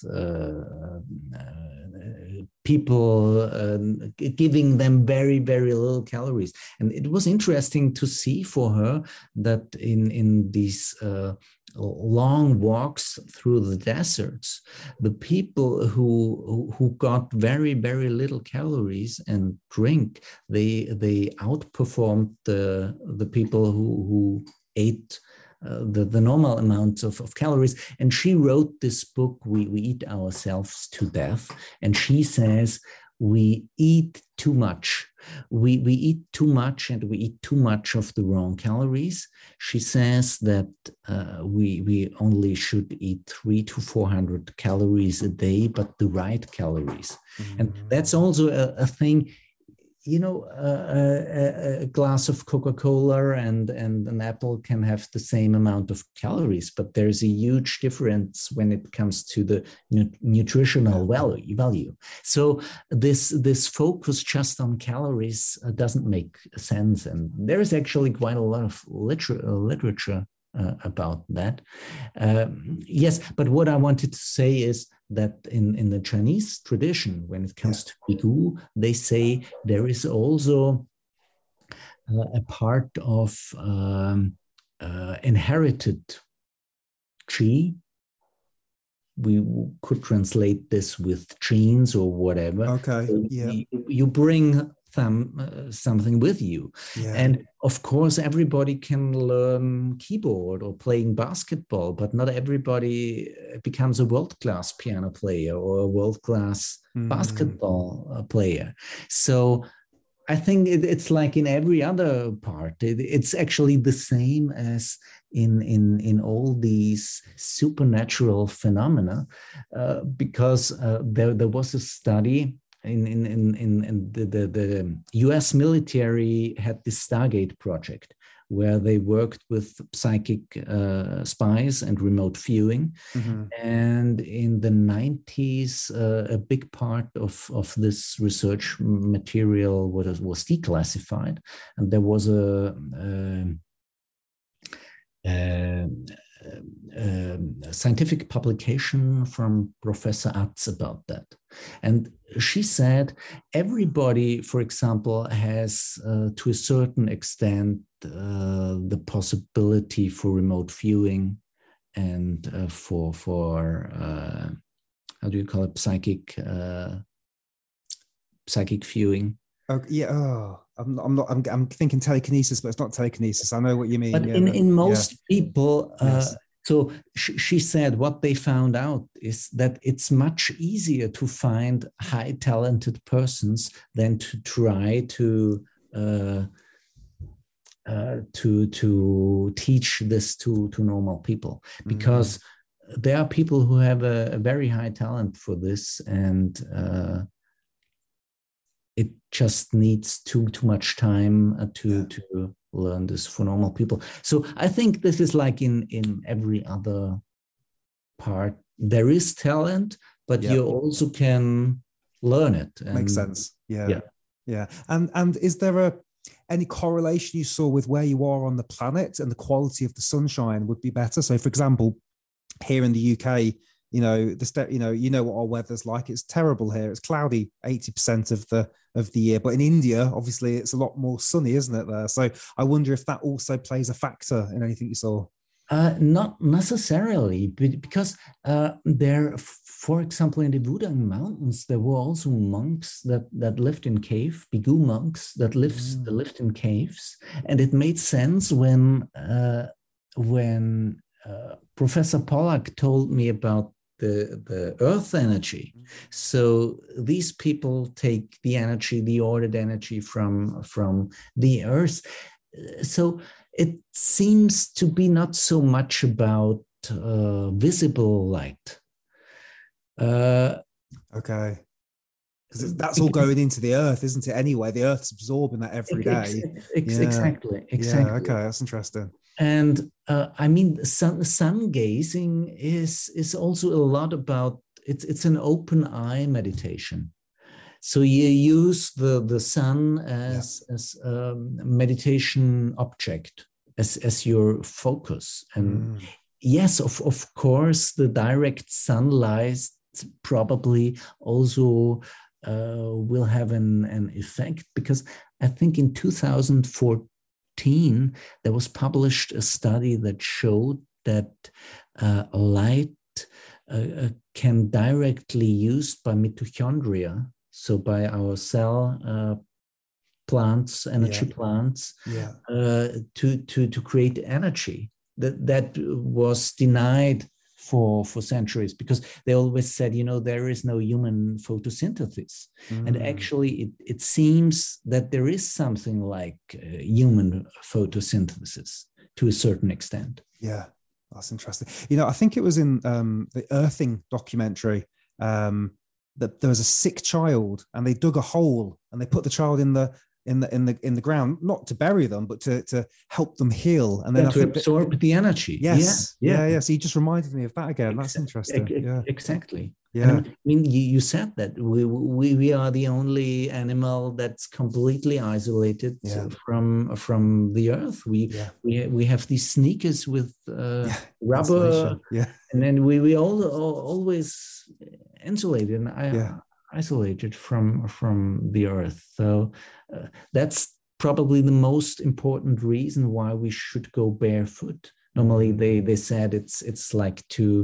people, giving them very, very little calories. And it was interesting to see for her that in these long walks through the deserts, the people who got very, very little calories and drink, they outperformed the people who ate the normal amounts of calories. And she wrote this book, We Eat Ourselves to Death. And she says, we eat too much. We eat too much, and we eat too much of the wrong calories. She says that we only should eat 300 to 400 calories a day, but the right calories. Mm-hmm. And that's also a thing. You know, a glass of Coca-Cola and an apple can have the same amount of calories, but there's a huge difference when it comes to the nutritional value. So this focus just on calories doesn't make sense. And there is actually quite a lot of literature about that. Yes, but what I wanted to say is that in the Chinese tradition, when it comes to Bigu, they say there is also a part of inherited qi. We could translate this with genes or whatever. Okay, so you bring something with you. Yeah. And of course, everybody can learn keyboard or playing basketball, but not everybody becomes a world-class piano player or a world-class basketball player. So I think it's like in every other part. It's actually the same as in all these supernatural phenomena, because there was a study in the US military had this Stargate project where they worked with psychic spies and remote viewing. Mm-hmm. And in the 90s, a big part of this research material was declassified. And there was a scientific publication from Professor Atz about that. And she said everybody, for example, has to a certain extent the possibility for remote viewing and for how do you call it, psychic viewing. Oh, yeah. Oh, I'm thinking telekinesis, but it's not telekinesis. I know what you mean. But in most people, yes. So she said what they found out is that it's much easier to find high talented persons than to try to teach this to normal people, because there are people who have a very high talent for this, and it just needs too much time to learn this for normal people. So I think this is like in every other part. There is talent, but you also can learn it. And makes sense. Yeah. And is there any correlation you saw with where you are on the planet and the quality of the sunshine would be better? So, for example, here in the UK, you know what our weather's like. It's terrible here. It's cloudy 80% of the year. But in India, obviously, it's a lot more sunny, isn't it, there? So I wonder if that also plays a factor in anything you saw. Not necessarily, because there, for example, in the Wudang Mountains, there were also monks that lived in cave, Bigu monks that lived in caves, and it made sense when Professor Pollack told me about the earth energy. So these people take the energy, the ordered energy from the earth. So it seems to be not so much about visible light. Okay. Because that's all going into the earth, isn't it? Anyway, the earth's absorbing that every day. Exactly. Yeah, okay, that's interesting. And I mean, sun gazing is also a lot about, it's an open eye meditation. So you use the sun as a meditation object, as your focus. And yes, of course, the direct sunlight probably also will have an effect, because I think in 2014 there was published a study that showed that light can directly used by mitochondria, so by our cell plants, energy plants, to create energy that was denied for centuries, because they always said, there is no human photosynthesis. And actually it seems that there is something like human photosynthesis to a certain extent. Yeah, that's interesting. I think it was in the Earthing documentary that there was a sick child, and they dug a hole and they put the child in the ground, not to bury them, but to help them heal, and then to absorb the energy. Yes, yeah. So you just reminded me of that again. That's interesting. Yeah, exactly. Yeah, I mean, you said that we are the only animal that's completely isolated from the earth. We have these sneakers with rubber, and then we all always insulated and isolated from the earth. So that's probably the most important reason why we should go barefoot. Normally they said it's like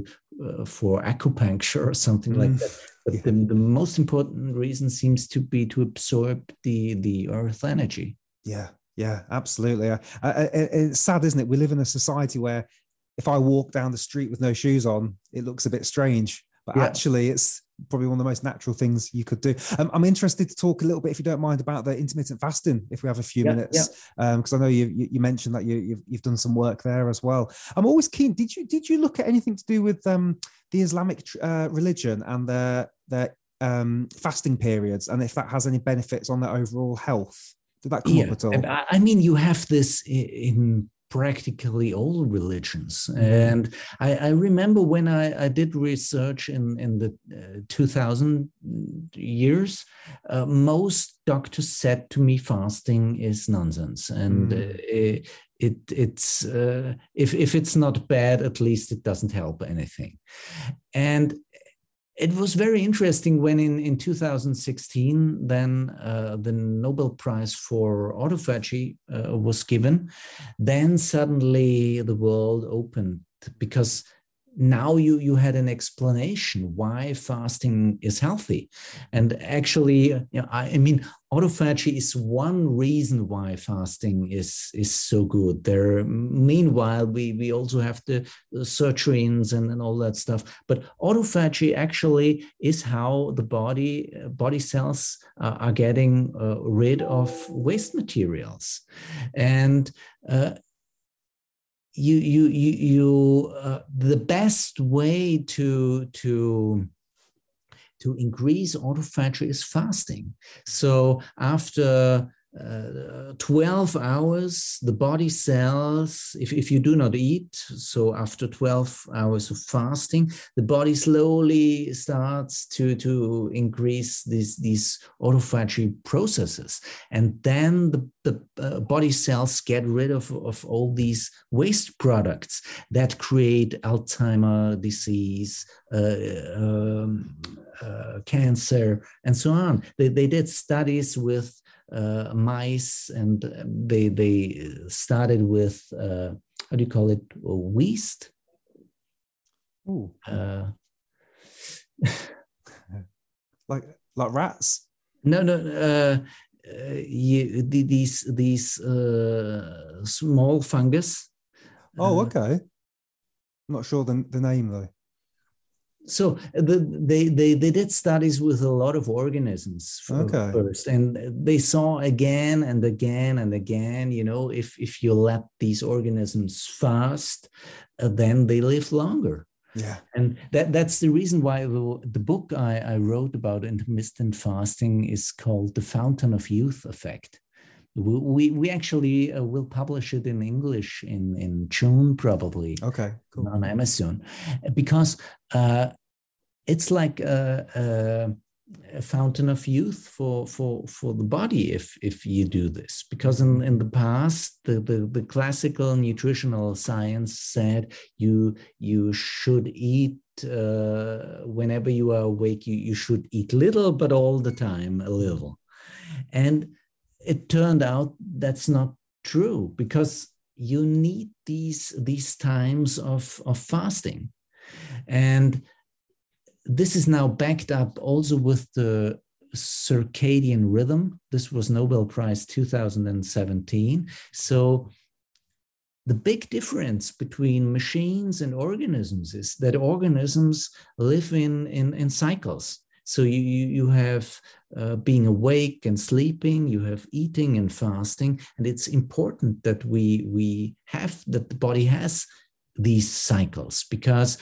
for acupuncture or something like that. But the most important reason seems to be to absorb the earth energy. Yeah, absolutely. It's sad, isn't it? We live in a society where if I walk down the street with no shoes on, it looks a bit strange. But actually, it's probably one of the most natural things you could do. I'm interested to talk a little bit, if you don't mind, about the intermittent fasting, if we have a few minutes, because I know you mentioned that you've done some work there as well. I'm always keen. Did you look at anything to do with the Islamic religion and their fasting periods, and if that has any benefits on their overall health? Did that come up at all? I mean, you have this in practically all religions. And I remember when I did research in the 2000 years, most doctors said to me fasting is nonsense. And it's if it's not bad, at least it doesn't help anything. And it was very interesting when in 2016, then the Nobel Prize for autophagy was given. Then suddenly the world opened, because now you had an explanation why fasting is healthy. And actually, I mean, autophagy is one reason why fasting is so good. Meanwhile, we also have the sirtuins and all that stuff. But autophagy actually is how the body cells are getting rid of waste materials. And the best way to increase autophagy is fasting. So after 12 hours, the body cells, if you do not eat, so after 12 hours of fasting, the body slowly starts to increase these autophagy processes. And then the body cells get rid of all these waste products that create Alzheimer's disease, cancer, and so on. They did studies with mice, and they started with how do you call it, yeast? Like rats? No. These small fungus. Okay. I'm not sure the name though. So they did studies with a lot of organisms first, and they saw again and again and again, if you let these organisms fast, then they live longer. Yeah. And that's the reason why the book I wrote about intermittent fasting is called The Fountain of Youth Effect. We actually will publish it in English in June, probably. Okay, cool. On Amazon, because it's like a a fountain of youth for the body if you do this, because in the past the classical nutritional science said you should eat whenever you are awake, you should eat little, but all the time a little. And it turned out that's not true, because you need these times of fasting. And this is now backed up also with the circadian rhythm. This was Nobel Prize 2017. So the big difference between machines and organisms is that organisms live in cycles. So you have being awake and sleeping, you have eating and fasting, and it's important that that the body has these cycles, because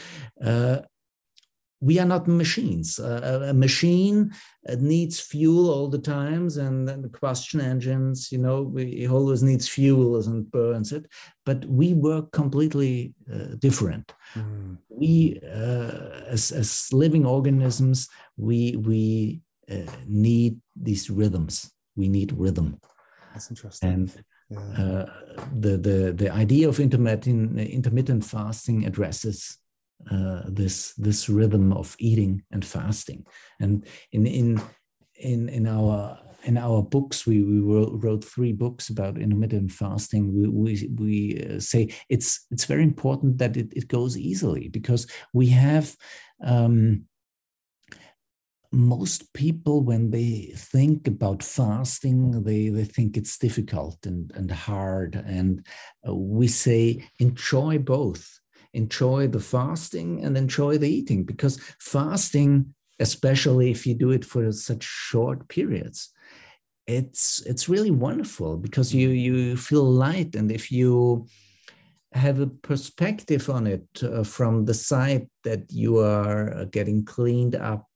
we are not machines. A machine needs fuel all the times, and then the combustion engines, it always needs fuel and burns it. But we work completely different. Mm. We, as living organisms, we need these rhythms. We need rhythm. That's interesting. And the idea of intermittent fasting addresses this rhythm of eating and fasting. And in our books, we wrote 3 books about intermittent fasting. We say it's very important that it goes easily, because we have most people, when they think about fasting, they think it's difficult and hard. And we say enjoy both. Enjoy the fasting and enjoy the eating, because fasting, especially if you do it for such short periods, it's really wonderful, because you feel light. And if you have a perspective on it from the side that you are getting cleaned up,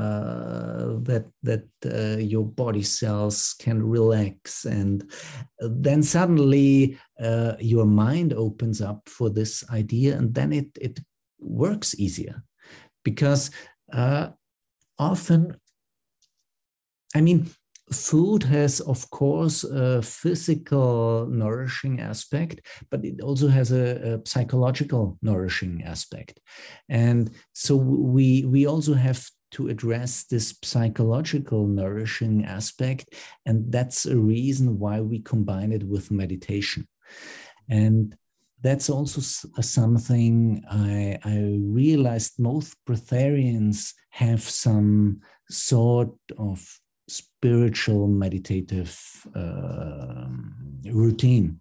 that your body cells can relax, and then suddenly your mind opens up for this idea, and then it works easier, because often, food has, of course, a physical nourishing aspect, but it also has a psychological nourishing aspect. And so we also have to address this psychological nourishing aspect. And that's a reason why we combine it with meditation. And that's also something I realized most breatharians have some sort of spiritual meditative routine.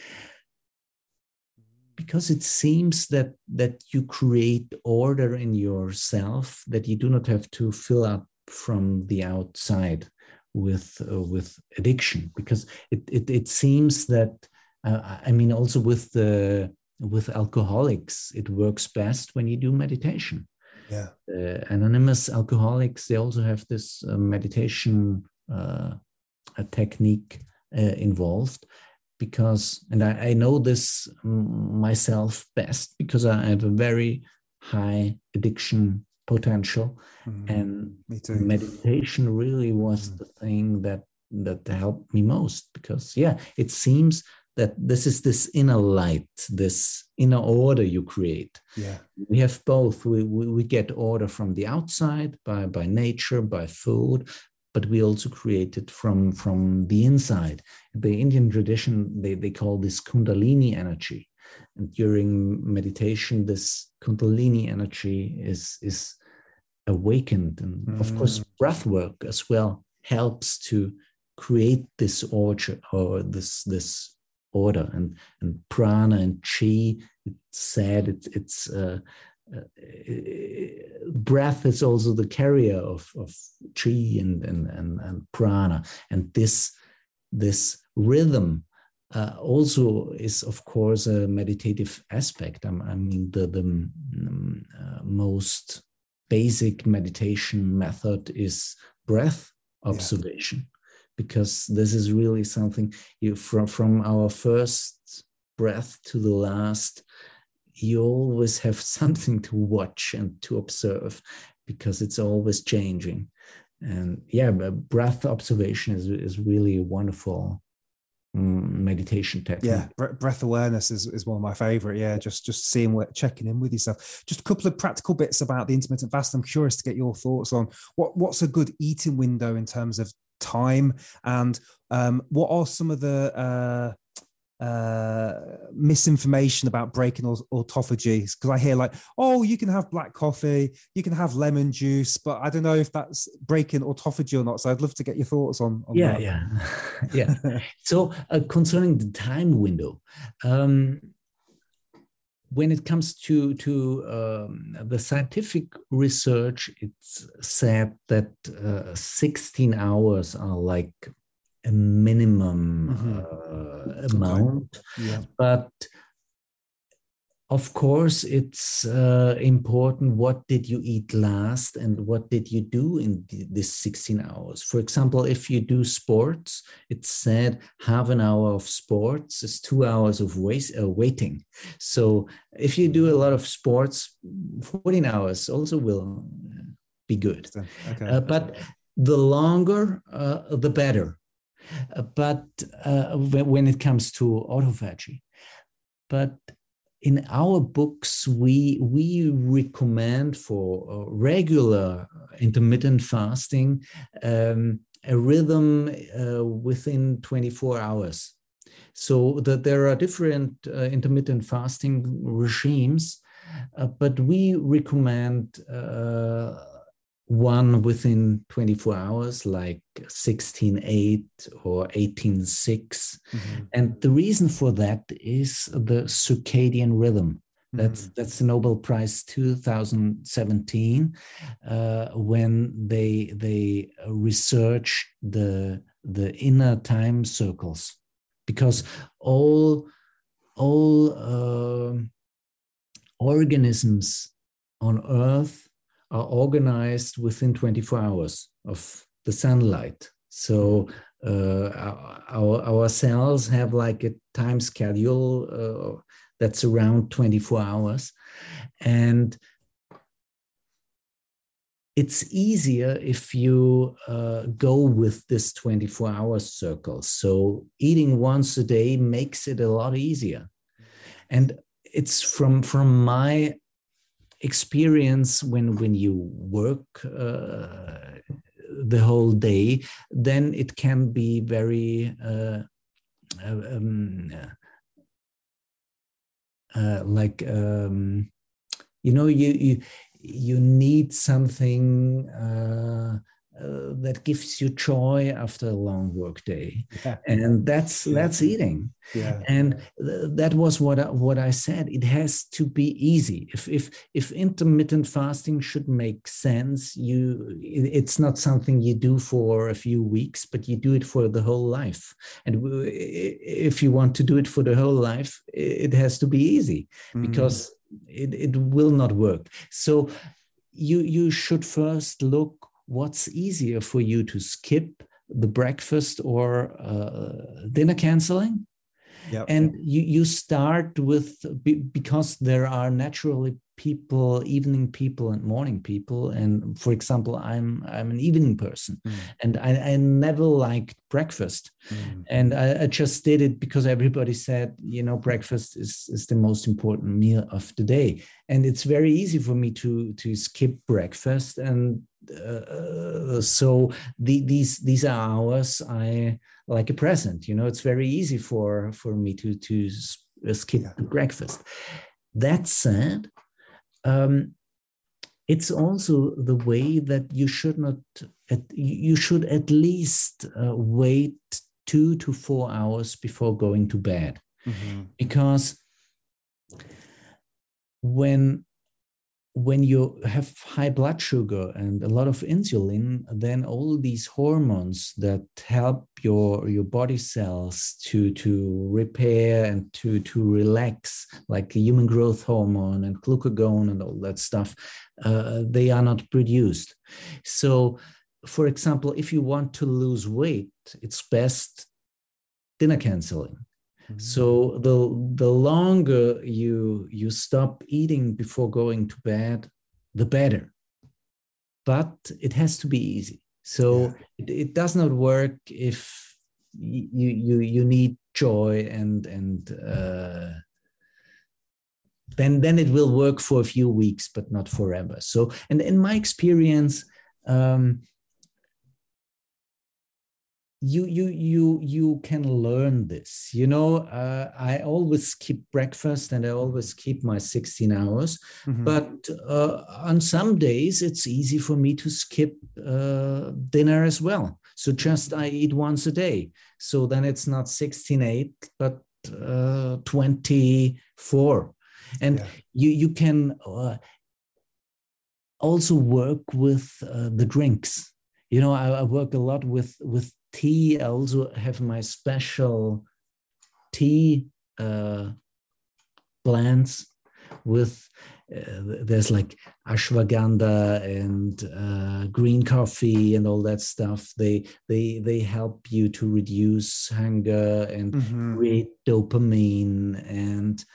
Because it seems that you create order in yourself, that you do not have to fill up from the outside with addiction. Because it seems that also with alcoholics, it works best when you do meditation. Yeah. Anonymous alcoholics, they also have this meditation technique involved. Because, and I know this myself best, because I have a very high addiction potential. And meditation really was the thing that helped me most, because it seems that this is this inner light, this inner order you create. Yeah, we have both. We get order from the outside by nature, by food, but we also create it from the inside. The Indian tradition, they call this Kundalini energy. And during meditation, this Kundalini energy is awakened. And of course, breath work as well helps to create this order, or this order. And prana and chi, it's said it's breath is also the carrier of chi and prana, and this rhythm also is, of course, a meditative aspect. The most basic meditation method is breath observation, because this is really something from our first breath to the last. You always have something to watch and to observe, because it's always changing. And yeah, but breath observation is really a wonderful meditation technique. Yeah, breath awareness is one of my favorite. Yeah, just seeing what, checking in with yourself. Just a couple of practical bits about the intermittent fast. I'm curious to get your thoughts on what's a good eating window in terms of time, and what are some of the misinformation about breaking autophagy, because I hear like, oh, you can have black coffee, you can have lemon juice, but I don't know if that's breaking autophagy or not. So I'd love to get your thoughts on yeah, that. yeah, yeah. So concerning the time window, when it comes to the scientific research, it's said that 16 hours are like a minimum amount. Okay. Yeah. But of course, it's important what did you eat last and what did you do in this 16 hours. For example, if you do sports, it's said half an hour of sports is 2 hours of waiting. So if you do a lot of sports, 14 hours also will be good. Okay. But the longer, the better. But when it comes to autophagy. But in our books, we recommend for regular intermittent fasting a rhythm within 24 hours. So that there are different intermittent fasting regimes, but we recommend one within 24 hours, like 16-8 or 18-6. Mm-hmm. And the reason for that is the circadian rhythm. Mm-hmm. That's the Nobel Prize 2017, when they researched the inner time circles, because all organisms on Earth are organized within 24 hours of the sunlight. So our cells have like a time schedule that's around 24 hours. And it's easier if you go with this 24-hour circle. So eating once a day makes it a lot easier. And it's from my experience, when you work the whole day, then it can be very you need something that gives you joy after a long work day. Yeah. And that's eating. Yeah. And that was what I said. It has to be easy. If intermittent fasting should make sense, it's not something you do for a few weeks, but you do it for the whole life. And if you want to do it for the whole life, it has to be easy, because it will not work. So you should first look what's easier for you to skip, the breakfast or dinner canceling. Yep. And you start with, because there are naturally people, evening people and morning people. And for example, I'm an evening person, and I never liked breakfast. And I just did it because everybody said, breakfast is the most important meal of the day. And it's very easy for me to skip breakfast. And so these are hours I like a present. It's very easy for me to skip breakfast. That said, it's also the way that you should at least wait 2 to 4 hours before going to bed, because when you have high blood sugar and a lot of insulin, then all these hormones that help your body cells to repair and to relax, like the human growth hormone and glucagon and all that stuff, they are not produced. So, for example, if you want to lose weight, it's best dinner canceling. So the longer you stop eating before going to bed, the better. But it has to be easy. So it does not work if you need joy and then it will work for a few weeks, but not forever. So, and in my experience, you can learn this. I always keep breakfast and I always keep my 16 hours. Mm-hmm. But on some days, it's easy for me to skip dinner as well. So just I eat once a day. So then it's not 16/8, but 24. And you can also work with the drinks. I work a lot with tea. I also have my special tea blends with there's like ashwagandha and green coffee and all that stuff. They help you to reduce hunger and create dopamine. And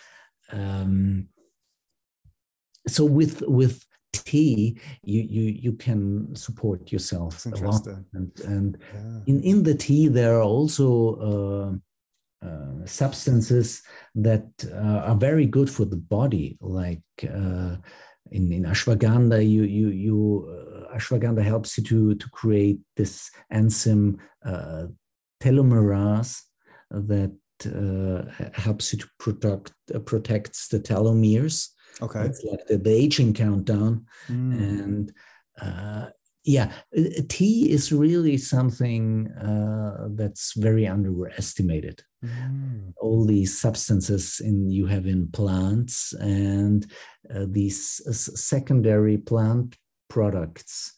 so with tea, you can support yourself a lot. And in the tea, there are also substances that are very good for the body, like in ashwagandha. Ashwagandha helps you to create this enzyme telomerase that helps you to protects the telomeres. Okay, it's like the aging countdown. And tea is really something that's very underestimated. All these substances you have in plants and these secondary plant products,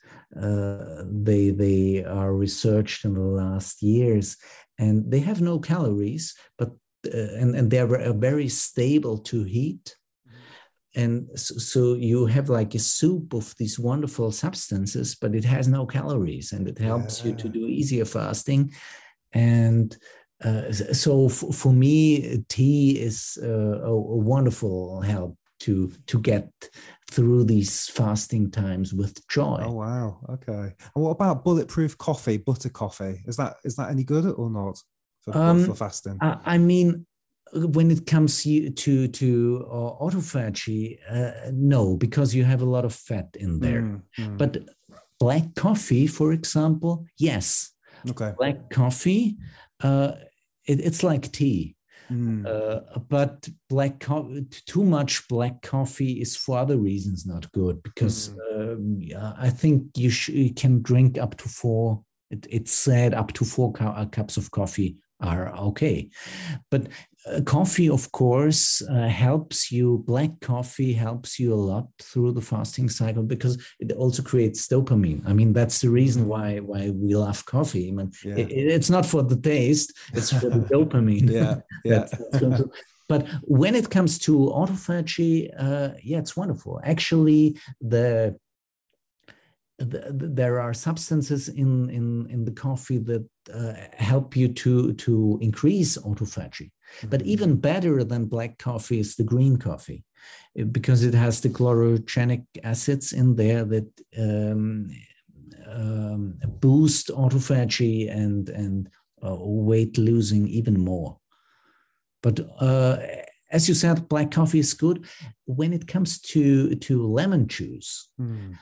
they are researched in the last years, and they have no calories, but and they're very stable to heat. And so you have like a soup of these wonderful substances, but it has no calories, and it helps you to do easier fasting. And so for me, tea is a wonderful help to get through these fasting times with joy. Oh, wow. Okay. And what about bulletproof coffee, butter coffee? Is that any good or not for fasting? I mean, when it comes to autophagy, no, because you have a lot of fat in there. But black coffee, for example, yes. Okay. Black coffee, it's like tea. But too much black coffee is for other reasons not good, because I think you can drink up to 4. It's said up to 4 cups of coffee are okay. But coffee, of course, helps you. Black coffee helps you a lot through the fasting cycle because it also creates dopamine. I mean, that's the reason why we love coffee. I mean, it's not for the taste; it's for the dopamine. But when it comes to autophagy, it's wonderful. Actually, there are substances in the coffee that help you to increase autophagy. But even better than black coffee is the green coffee, because it has the chlorogenic acids in there that boost autophagy and weight losing even more. But as you said, black coffee is good. When it comes to lemon juice,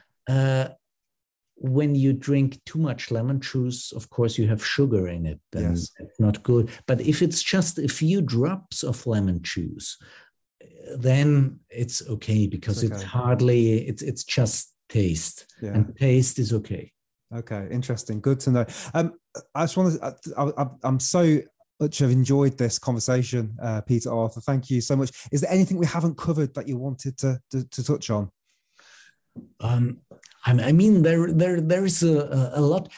when you drink too much lemon juice, of course, you have sugar in it. And it's not good. But if it's just a few drops of lemon juice, then it's okay, because it's just taste. And taste is okay. Okay, interesting. Good to know. I just want to, I'm so much have enjoyed this conversation, Peter Arthur. Thank you so much. Is there anything we haven't covered that you wanted to touch on? I mean, there is a lot.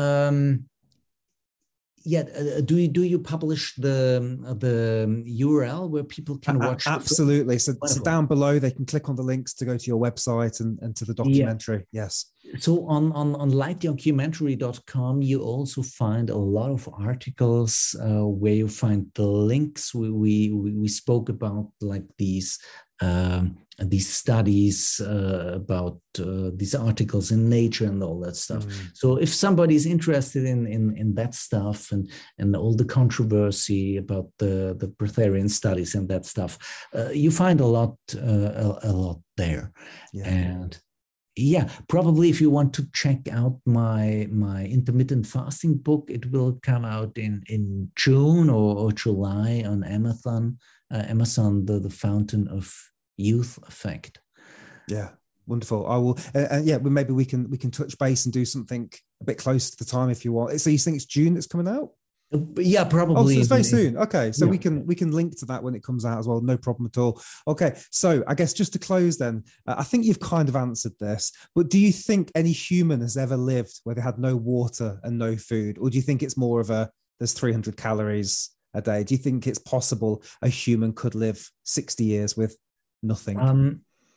Do you publish the URL where people can watch? Absolutely. So down below, they can click on the links to go to your website and to the documentary. Yes. So on lightdocumentary.com, you also find a lot of articles where you find the links we spoke about, like these these studies about these articles in Nature and all that stuff. So if somebody is interested in that stuff and all the controversy about the breatharian studies and that stuff, you find a lot there. Yeah. And yeah, probably if you want to check out my intermittent fasting book, it will come out in June or July on Amazon. The Fountain of Youth Effect. Yeah, wonderful. I will. Yeah, maybe we can touch base and do something a bit close to the time if you want. So you think it's June that's coming out? Yeah, probably. Oh, so it's very soon. Okay, so we can link to that when it comes out as well. No problem at all. Okay, so I guess just to close then, I think you've kind of answered this, but do you think any human has ever lived where they had no water and no food, or do you think it's more of there's 300 calories a day? Do you think it's possible a human could live 60 years with nothing?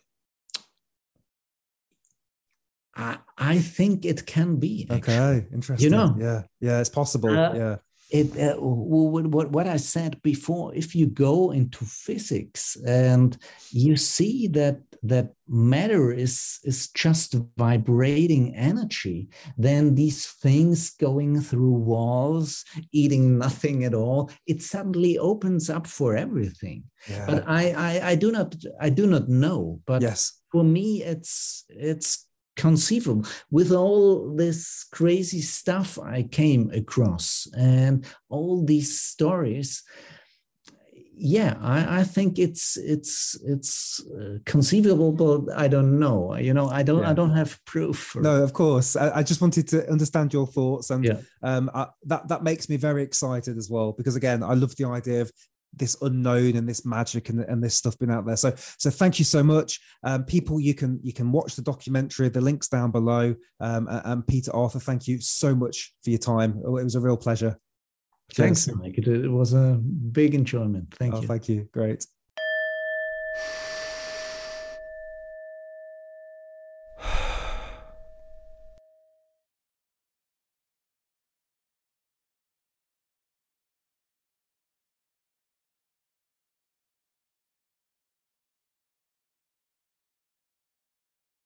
I think it can be. Actually. Okay, interesting. Yeah, it's possible. Yeah. What I said before, if you go into physics and you see that matter is just vibrating energy, then these things going through walls, eating nothing at all, it suddenly opens up for everything. Yeah. But I do not know. But yes, for me, it's conceivable with all this crazy stuff I came across and all these stories. Yeah, I think it's conceivable, but I don't know. I don't have proof. No, of course. I just wanted to understand your thoughts, and that makes me very excited as well, because again, I love the idea of this unknown and this magic and this stuff being out there. So thank you so much. People, you can watch the documentary. The link's down below. And Peter Arthur, thank you so much for your time. It was a real pleasure. Thanks, Mike. It was a big enjoyment. Thank you. Thank you. Great.